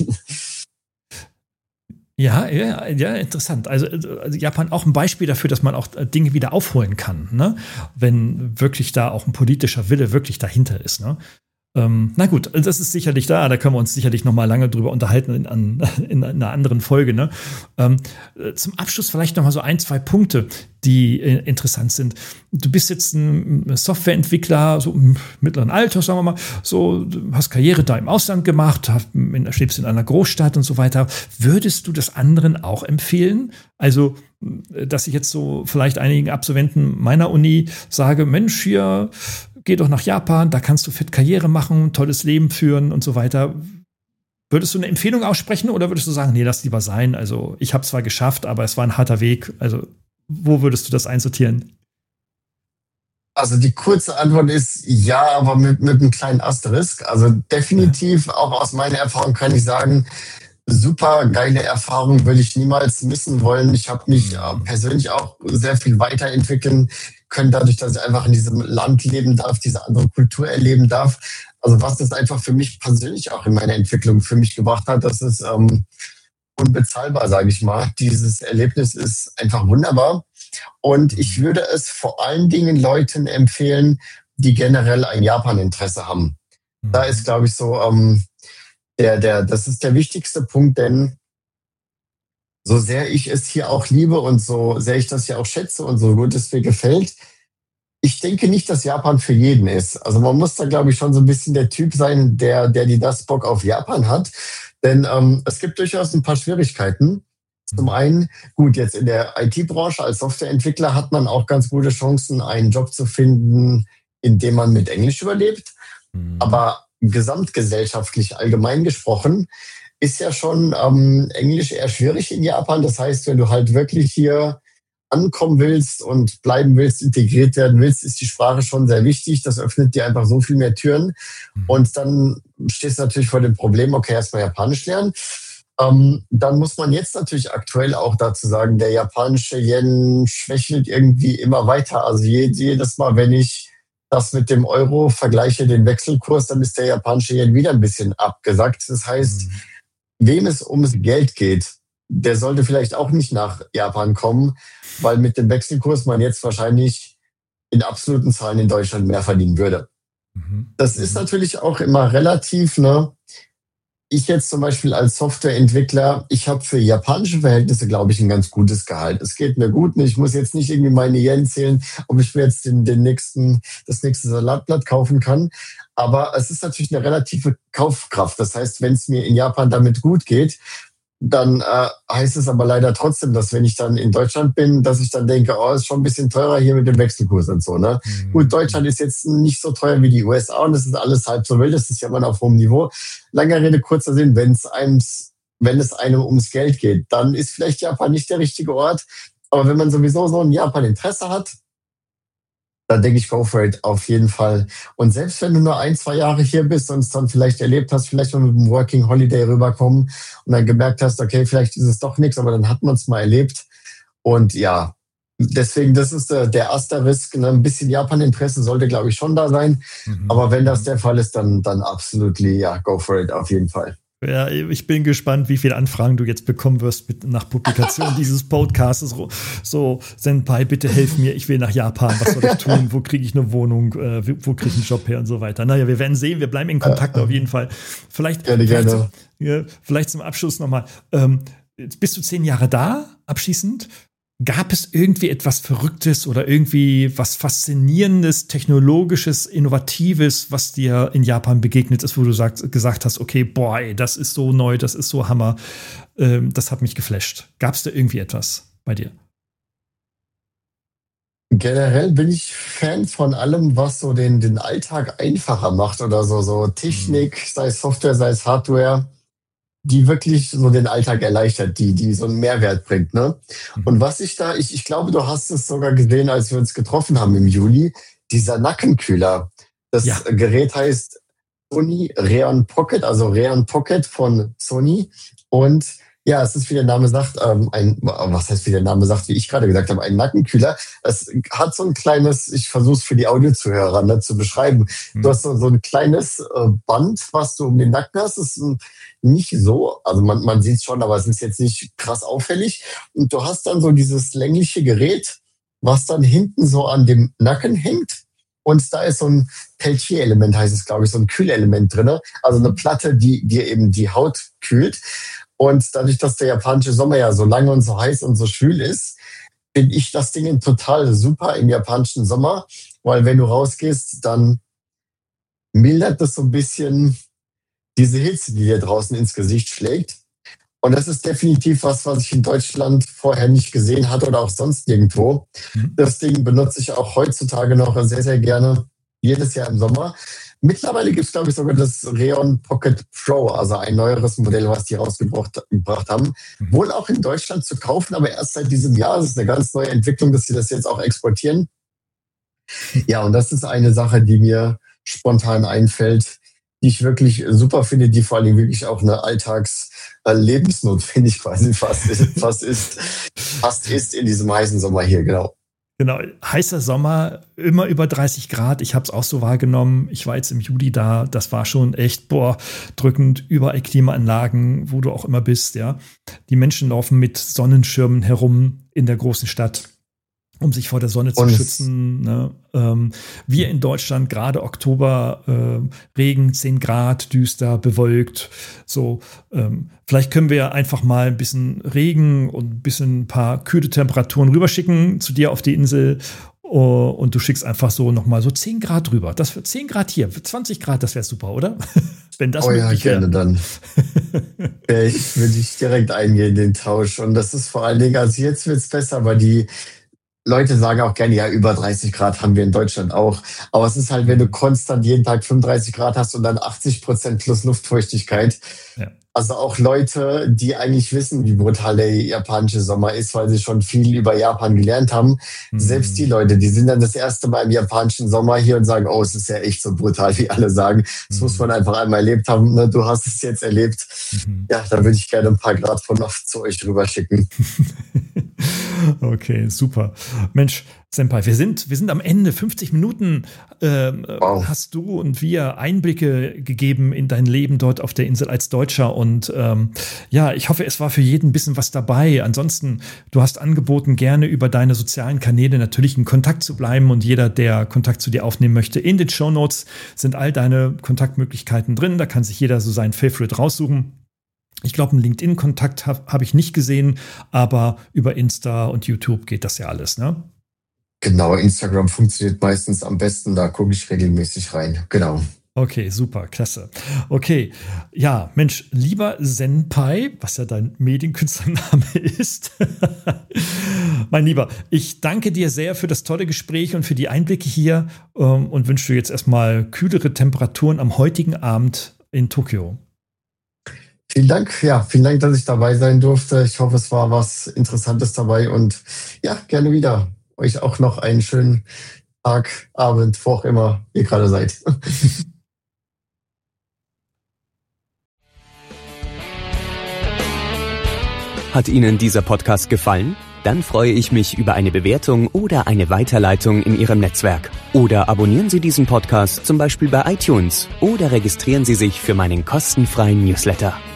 Ja, interessant. Also Japan auch ein Beispiel dafür, dass man auch Dinge wieder aufholen kann, ne? Wenn wirklich da auch ein politischer Wille wirklich dahinter ist, ne? Na gut, das ist sicherlich da können wir uns sicherlich noch mal lange drüber unterhalten in einer anderen Folge, ne? Zum Abschluss vielleicht noch mal so 1, 2 Punkte, die interessant sind. Du bist jetzt ein Softwareentwickler, so im mittleren Alter, sagen wir mal, so, du hast Karriere da im Ausland gemacht, lebst in einer Großstadt und so weiter. Würdest du das anderen auch empfehlen? Also, dass ich jetzt so vielleicht einigen Absolventen meiner Uni sage, Mensch, hier, geh doch nach Japan, da kannst du fit Karriere machen, tolles Leben führen und so weiter. Würdest du eine Empfehlung aussprechen oder würdest du sagen, nee, lass lieber sein? Also ich habe zwar geschafft, aber es war ein harter Weg. Also wo würdest du das einsortieren? Also die kurze Antwort ist ja, aber mit einem kleinen Asterisk. Also definitiv, auch aus meiner Erfahrung kann ich sagen, super geile Erfahrung, würde ich niemals missen wollen. Ich habe mich persönlich auch sehr viel weiterentwickeln können, dadurch, dass ich einfach in diesem Land leben darf, diese andere Kultur erleben darf. Also was das einfach für mich persönlich auch in meiner Entwicklung für mich gebracht hat, das ist unbezahlbar, sage ich mal. Dieses Erlebnis ist einfach wunderbar. Und ich würde es vor allen Dingen Leuten empfehlen, die generell ein Japan-Interesse haben. Da ist, glaube ich, so das ist der wichtigste Punkt, denn so sehr ich es hier auch liebe und so sehr ich das hier auch schätze und so gut es mir gefällt, ich denke nicht, dass Japan für jeden ist. Also man muss da, glaube ich, schon so ein bisschen der Typ sein, der das Bock auf Japan hat. Denn es gibt durchaus ein paar Schwierigkeiten. Zum einen, gut, jetzt in der IT-Branche als Softwareentwickler hat man auch ganz gute Chancen, einen Job zu finden, in dem man mit Englisch überlebt. Aber gesamtgesellschaftlich allgemein gesprochen ist ja schon Englisch eher schwierig in Japan. Das heißt, wenn du halt wirklich hier ankommen willst und bleiben willst, integriert werden willst, ist die Sprache schon sehr wichtig. Das öffnet dir einfach so viel mehr Türen. Und dann stehst du natürlich vor dem Problem, okay, erstmal Japanisch lernen. Dann muss man jetzt natürlich aktuell auch dazu sagen, der japanische Yen schwächelt irgendwie immer weiter. Also jedes Mal, wenn ich das mit dem Euro vergleiche, den Wechselkurs, dann ist der japanische Yen wieder ein bisschen abgesackt. Das heißt, wem es ums Geld geht, der sollte vielleicht auch nicht nach Japan kommen, weil mit dem Wechselkurs man jetzt wahrscheinlich in absoluten Zahlen in Deutschland mehr verdienen würde. Das ist natürlich auch immer relativ, ne? Ich jetzt zum Beispiel als Softwareentwickler, ich habe für japanische Verhältnisse, glaube ich, ein ganz gutes Gehalt. Es geht mir gut. Ich muss jetzt nicht irgendwie meine Yen zählen, ob ich mir jetzt das nächste Salatblatt kaufen kann. Aber es ist natürlich eine relative Kaufkraft. Das heißt, wenn es mir in Japan damit gut geht, dann heißt es aber leider trotzdem, dass wenn ich dann in Deutschland bin, dass ich dann denke, oh, ist schon ein bisschen teurer hier mit dem Wechselkurs und so. Ne? Gut, Deutschland ist jetzt nicht so teuer wie die USA und das ist alles halb so wild, das ist ja immer auf hohem Niveau. Langer Rede, kurzer Sinn, wenn es einem ums Geld geht, dann ist vielleicht Japan nicht der richtige Ort. Aber wenn man sowieso so in Japan Interesse hat, dann denke ich, go for it, auf jeden Fall. Und selbst wenn du nur 1, 2 Jahre hier bist und es dann vielleicht erlebt hast, vielleicht mal mit einem Working Holiday rüberkommen und dann gemerkt hast, okay, vielleicht ist es doch nichts, aber dann hat man es mal erlebt. Und ja, deswegen, das ist der Asterisk. Ne? Ein bisschen Japan-Interesse sollte, glaube ich, schon da sein. Aber wenn das der Fall ist, dann absolutely, ja, go for it, auf jeden Fall. Ja, ich bin gespannt, wie viele Anfragen du jetzt bekommen wirst nach Publikation dieses Podcasts. So, Senpai, bitte helf mir, ich will nach Japan, was soll ich tun, wo kriege ich eine Wohnung, wo kriege ich einen Job her und so weiter. Naja, wir werden sehen, wir bleiben in Kontakt auf jeden Fall. Gerne. Vielleicht zum Abschluss nochmal. Jetzt bist du 10 Jahre da, abschließend. Gab es irgendwie etwas Verrücktes oder irgendwie was Faszinierendes, Technologisches, Innovatives, was dir in Japan begegnet ist, wo du gesagt hast, okay, boah, ey, das ist so neu, das ist so Hammer, das hat mich geflasht. Gab es da irgendwie etwas bei dir? Generell bin ich Fan von allem, was so den Alltag einfacher macht oder so Technik, sei es Software, sei es Hardware, die wirklich so den Alltag erleichtert, die so einen Mehrwert bringt. Ne? Und was ich glaube, du hast es sogar gesehen, als wir uns getroffen haben im Juli, dieser Nackenkühler. Das Gerät heißt Sony Rayon Pocket, also Rayon Pocket von Sony. Und ja, es ist, wie der Name sagt, wie ich gerade gesagt habe, ein Nackenkühler. Es hat so ein kleines, ich versuche es für die Audiozuhörer zu beschreiben. Du hast so ein kleines Band, was du um den Nacken hast. Das ist nicht so, also man sieht es schon, aber es ist jetzt nicht krass auffällig. Und du hast dann so dieses längliche Gerät, was dann hinten so an dem Nacken hängt. Und da ist so ein Peltier-Element, heißt es, glaube ich, so ein Kühlelement drin. Also eine Platte, die dir eben die Haut kühlt. Und dadurch, dass der japanische Sommer ja so lange und so heiß und so schwül ist, finde ich das Ding total super im japanischen Sommer, weil wenn du rausgehst, dann mildert das so ein bisschen diese Hitze, die dir draußen ins Gesicht schlägt. Und das ist definitiv was ich in Deutschland vorher nicht gesehen hatte oder auch sonst nirgendwo. Das Ding benutze ich auch heutzutage noch sehr, sehr gerne, jedes Jahr im Sommer. Mittlerweile gibt es, glaube ich, sogar das Rayon Pocket Pro, also ein neueres Modell, was die rausgebracht haben. Wohl auch in Deutschland zu kaufen, aber erst seit diesem Jahr. Das ist eine ganz neue Entwicklung, dass sie das jetzt auch exportieren. Ja, und das ist eine Sache, die mir spontan einfällt, die ich wirklich super finde, die vor allem wirklich auch eine Alltags-Lebensnotwendig quasi fast ist in diesem heißen Sommer hier, genau. Genau, heißer Sommer, immer über 30 Grad. Ich habe es auch so wahrgenommen. Ich war jetzt im Juli da. Das war schon echt, drückend. Überall Klimaanlagen, wo du auch immer bist, ja. Die Menschen laufen mit Sonnenschirmen herum in der großen Stadt, um sich vor der Sonne zu schützen. Ne? Wir in Deutschland, gerade Oktober, Regen, 10 Grad, düster, bewölkt. So, vielleicht können wir einfach mal ein bisschen Regen und ein paar kühle Temperaturen rüberschicken zu dir auf die Insel. Und du schickst einfach so nochmal so 10 Grad rüber. Das für 10 Grad hier, für 20 Grad, das wäre super, oder? Wenn das möglich wäre. Gerne dann. Ich würde dich direkt eingehen, den Tausch. Und das ist vor allen Dingen, also jetzt wird es besser, aber die Leute sagen auch gerne, ja, über 30 Grad haben wir in Deutschland auch. Aber es ist halt, wenn du konstant jeden Tag 35 Grad hast und dann 80% plus Luftfeuchtigkeit. Ja. Also auch Leute, die eigentlich wissen, wie brutal der japanische Sommer ist, weil sie schon viel über Japan gelernt haben. Selbst die Leute, die sind dann das erste Mal im japanischen Sommer hier und sagen, oh, es ist ja echt so brutal, wie alle sagen. Das muss man einfach einmal erlebt haben. Ne? Du hast es jetzt erlebt. Ja, da würde ich gerne ein paar Grad von oft zu euch rüber schicken. Okay, super. Mensch, Senpai, wir sind am Ende. 50 Minuten wow. Hast du und wir Einblicke gegeben in dein Leben dort auf der Insel als Deutscher. Und ja, ich hoffe, es war für jeden ein bisschen was dabei. Ansonsten, du hast angeboten, gerne über deine sozialen Kanäle natürlich in Kontakt zu bleiben. Und jeder, der Kontakt zu dir aufnehmen möchte, in den Shownotes sind all deine Kontaktmöglichkeiten drin. Da kann sich jeder so sein Favorite raussuchen. Ich glaube, einen LinkedIn-Kontakt hab ich nicht gesehen, aber über Insta und YouTube geht das ja alles, ne? Genau, Instagram funktioniert meistens am besten, da gucke ich regelmäßig rein, genau. Okay, super, klasse. Okay, ja, Mensch, lieber Senpai, was ja dein Medienkünstlername ist, mein Lieber, ich danke dir sehr für das tolle Gespräch und für die Einblicke hier und wünsche dir jetzt erstmal kühlere Temperaturen am heutigen Abend in Tokio. Vielen Dank, ja, vielen Dank, dass ich dabei sein durfte. Ich hoffe, es war was Interessantes dabei und ja, gerne wieder. Euch auch noch einen schönen Tag, Abend, wo auch immer ihr gerade seid. Hat Ihnen dieser Podcast gefallen? Dann freue ich mich über eine Bewertung oder eine Weiterleitung in Ihrem Netzwerk. Oder abonnieren Sie diesen Podcast zum Beispiel bei iTunes oder registrieren Sie sich für meinen kostenfreien Newsletter.